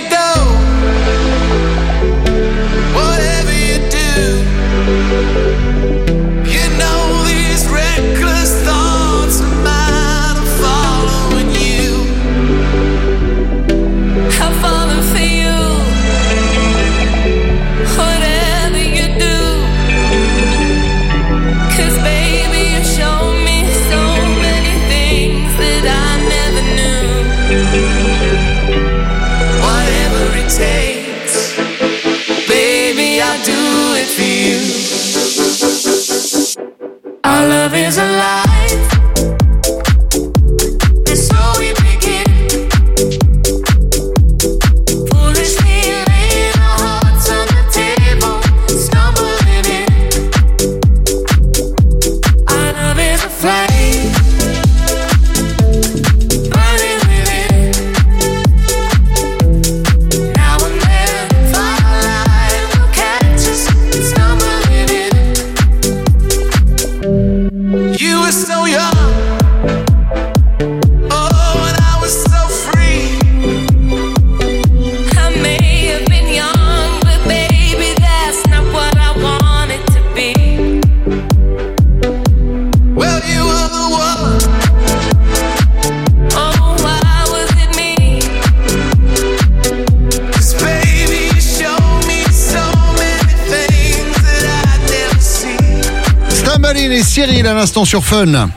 Hill à l'instant sur Fun.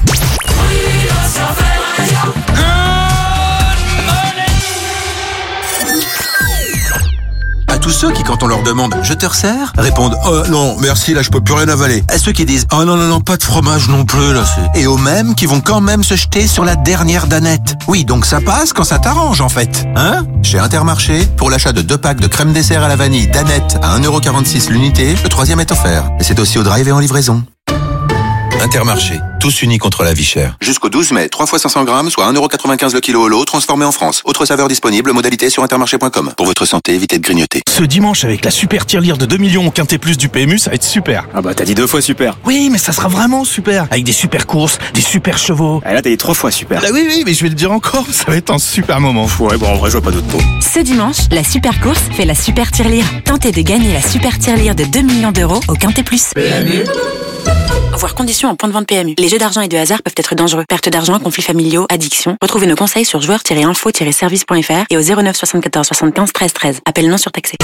À tous ceux qui, quand on leur demande « Je te resserre ?» répondent « Oh non, merci, là je peux plus rien avaler ». À ceux qui disent « Oh non, non, non, pas de fromage non plus, là c'est... » Et aux mêmes qui vont quand même se jeter sur la dernière danette. Oui, donc ça passe quand ça t'arrange en fait. Hein ? Chez Intermarché, pour l'achat de deux packs de crème dessert à la vanille danette à un euro quarante-six l'unité, le troisième est offert. Et c'est aussi au drive et en livraison. Intermarché, tous unis contre la vie chère. Jusqu'au douze mai, trois fois cinq cents grammes, soit un euro quatre-vingt-quinze le kilo au lot, transformé en France. Autre saveur disponible, modalité sur intermarché point com. Pour votre santé, évitez de grignoter. Ce dimanche, avec la super tirelire de deux millions au Quintet Plus du P M U, ça va être super. Ah bah t'as dit deux fois super. Oui, mais ça sera vraiment super. Avec des super courses, des super chevaux. Ah là t'as dit trois fois super. Ah oui, oui, mais je vais le dire encore, ça va être un super moment. Ouais, bon en vrai je vois pas d'autres mots. Ce dimanche, la super course fait la super tirelire. Tentez de gagner la super tirelire de deux millions d'euros au Quintet Plus. P M U. Voir conditions en point de vente P M U. Les jeux d'argent et de hasard peuvent être dangereux. Perte d'argent, conflits familiaux, addiction. Retrouvez nos conseils sur joueurs tiret info tiret service point f r et au zéro neuf soixante-quatorze soixante-quinze treize treize. Appel non surtaxé.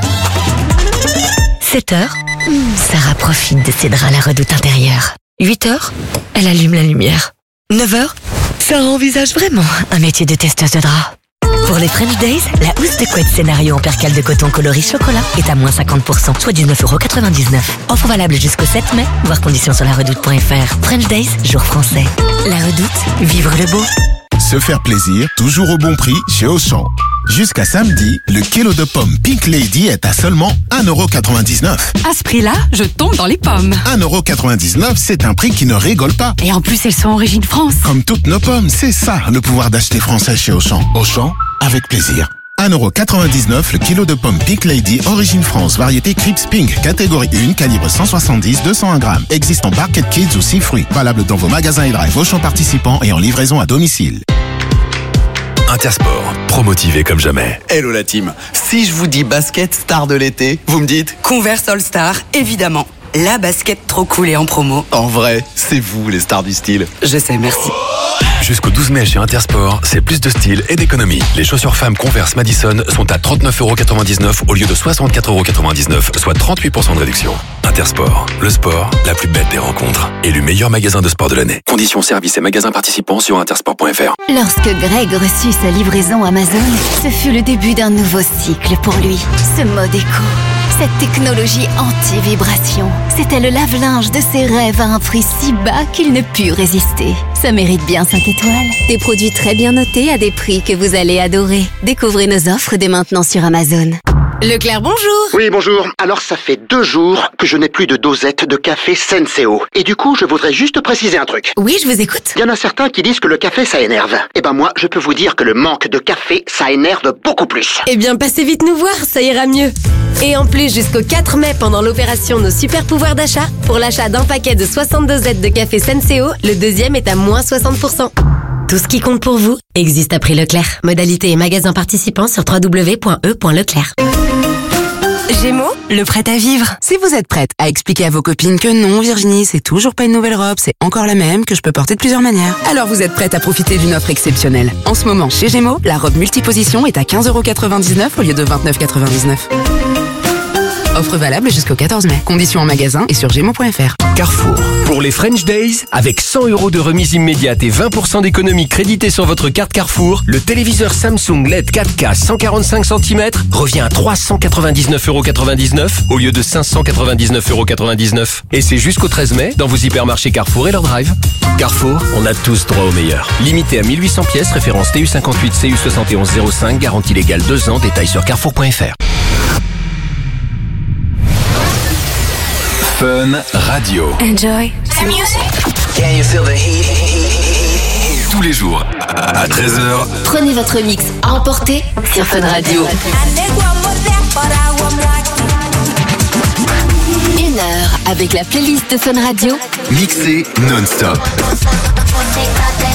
sept heures, Sarah profite de ses draps à la redoute intérieure. huit heures, elle allume la lumière. neuf heures, Sarah envisage vraiment un métier de testeuse de draps. Pour les French Days, la housse de couette scénario en percale de coton coloris chocolat est à moins cinquante pour cent, soit dix-neuf euros quatre-vingt-dix-neuf. Offre valable jusqu'au sept mai, voir conditions sur la redoute point f r. French Days, jour français. La redoute, vivre le beau. Se faire plaisir, toujours au bon prix chez Auchan. Jusqu'à samedi, le kilo de pommes Pink Lady est à seulement un euro quatre-vingt-dix-neuf. À ce prix-là, je tombe dans les pommes. un euro quatre-vingt-dix-neuf, c'est un prix qui ne rigole pas. Et en plus, elles sont origine France. Comme toutes nos pommes, c'est ça le pouvoir d'acheter français chez Auchan. Auchan, avec plaisir. un euro quatre-vingt-dix-neuf le kilo de pommes Pink Lady, origine France, variété Crips Pink, catégorie un, calibre cent soixante-dix à deux cent un grammes. Existe en Barquette Kids ou six fruits. Valable dans vos magasins et drive Auchan participants et en livraison à domicile. Intersport, promotivé comme jamais. Hello la team. Si je vous dis basket star de l'été, vous me dites Converse All Star, évidemment. La basket trop cool et en promo. En vrai, c'est vous les stars du style. Je sais, merci. Jusqu'au douze mai chez Intersport, c'est plus de style et d'économie. Les chaussures femmes Converse Madison sont à trente-neuf euros quatre-vingt-dix-neuf au lieu de soixante-quatre euros quatre-vingt-dix-neuf, soit trente-huit pour cent de réduction. Intersport, le sport, la plus belle des rencontres. Élu meilleur magasin de sport de l'année. Conditions, services et magasins participants sur intersport point f r. Lorsque Greg reçut sa livraison Amazon, ce fut le début d'un nouveau cycle pour lui. Ce mode éco, cette technologie anti-vibration, c'était le lave-linge de ses rêves à un prix si bas qu'il ne put résister. Ça mérite bien cinq étoiles. Des produits très bien notés à des prix que vous allez adorer. Découvrez nos offres dès maintenant sur Amazon. Leclerc, bonjour. Oui, bonjour. Alors, ça fait deux jours que je n'ai plus de dosette de café Senseo. Et du coup, je voudrais juste préciser un truc. Oui, je vous écoute. Il y en a certains qui disent que le café, ça énerve. Eh ben moi, je peux vous dire que le manque de café, ça énerve beaucoup plus. Eh bien, passez vite nous voir, ça ira mieux. Et en plus, jusqu'au quatre mai, pendant l'opération Nos Super Pouvoirs d'achat, pour l'achat d'un paquet de soixante dosettes de café Senseo, le deuxième est à moins soixante pour cent. Tout ce qui compte pour vous existe à prix Leclerc. Modalité et magasin participants sur w w w point e point leclerc. Gémeaux, le prêt à vivre. Si vous êtes prête à expliquer à vos copines que non, Virginie, c'est toujours pas une nouvelle robe, c'est encore la même, que je peux porter de plusieurs manières, alors vous êtes prête à profiter d'une offre exceptionnelle. En ce moment, chez Gémeaux, la robe multiposition est à quinze euros quatre-vingt-dix-neuf au lieu de vingt-neuf euros quatre-vingt-dix-neuf. Offre valable jusqu'au quatorze mai. Conditions en magasin et sur gémeaux point f r. Carrefour. Pour les French Days, avec cent euros de remise immédiate et vingt pour cent d'économie créditée sur votre carte Carrefour, le téléviseur Samsung L E D quatre K cent quarante-cinq centimètres revient à trois cent quatre-vingt-dix-neuf euros quatre-vingt-dix-neuf au lieu de cinq cent quatre-vingt-dix-neuf euros quatre-vingt-dix-neuf. Et c'est jusqu'au treize mai dans vos hypermarchés Carrefour et leur drive. Carrefour, on a tous droit au meilleur. Limité à mille huit cents pièces, référence T U cinquante-huit C U soixante et onze zéro cinq, garantie légale deux ans, détails sur carrefour point f r. Fun Radio. Enjoy the music. Can you feel the heat? Tous les jours à treize heures. Prenez votre mix à emporter sur Fun Radio. Une heure avec la playlist de Fun Radio. Mixé non-stop.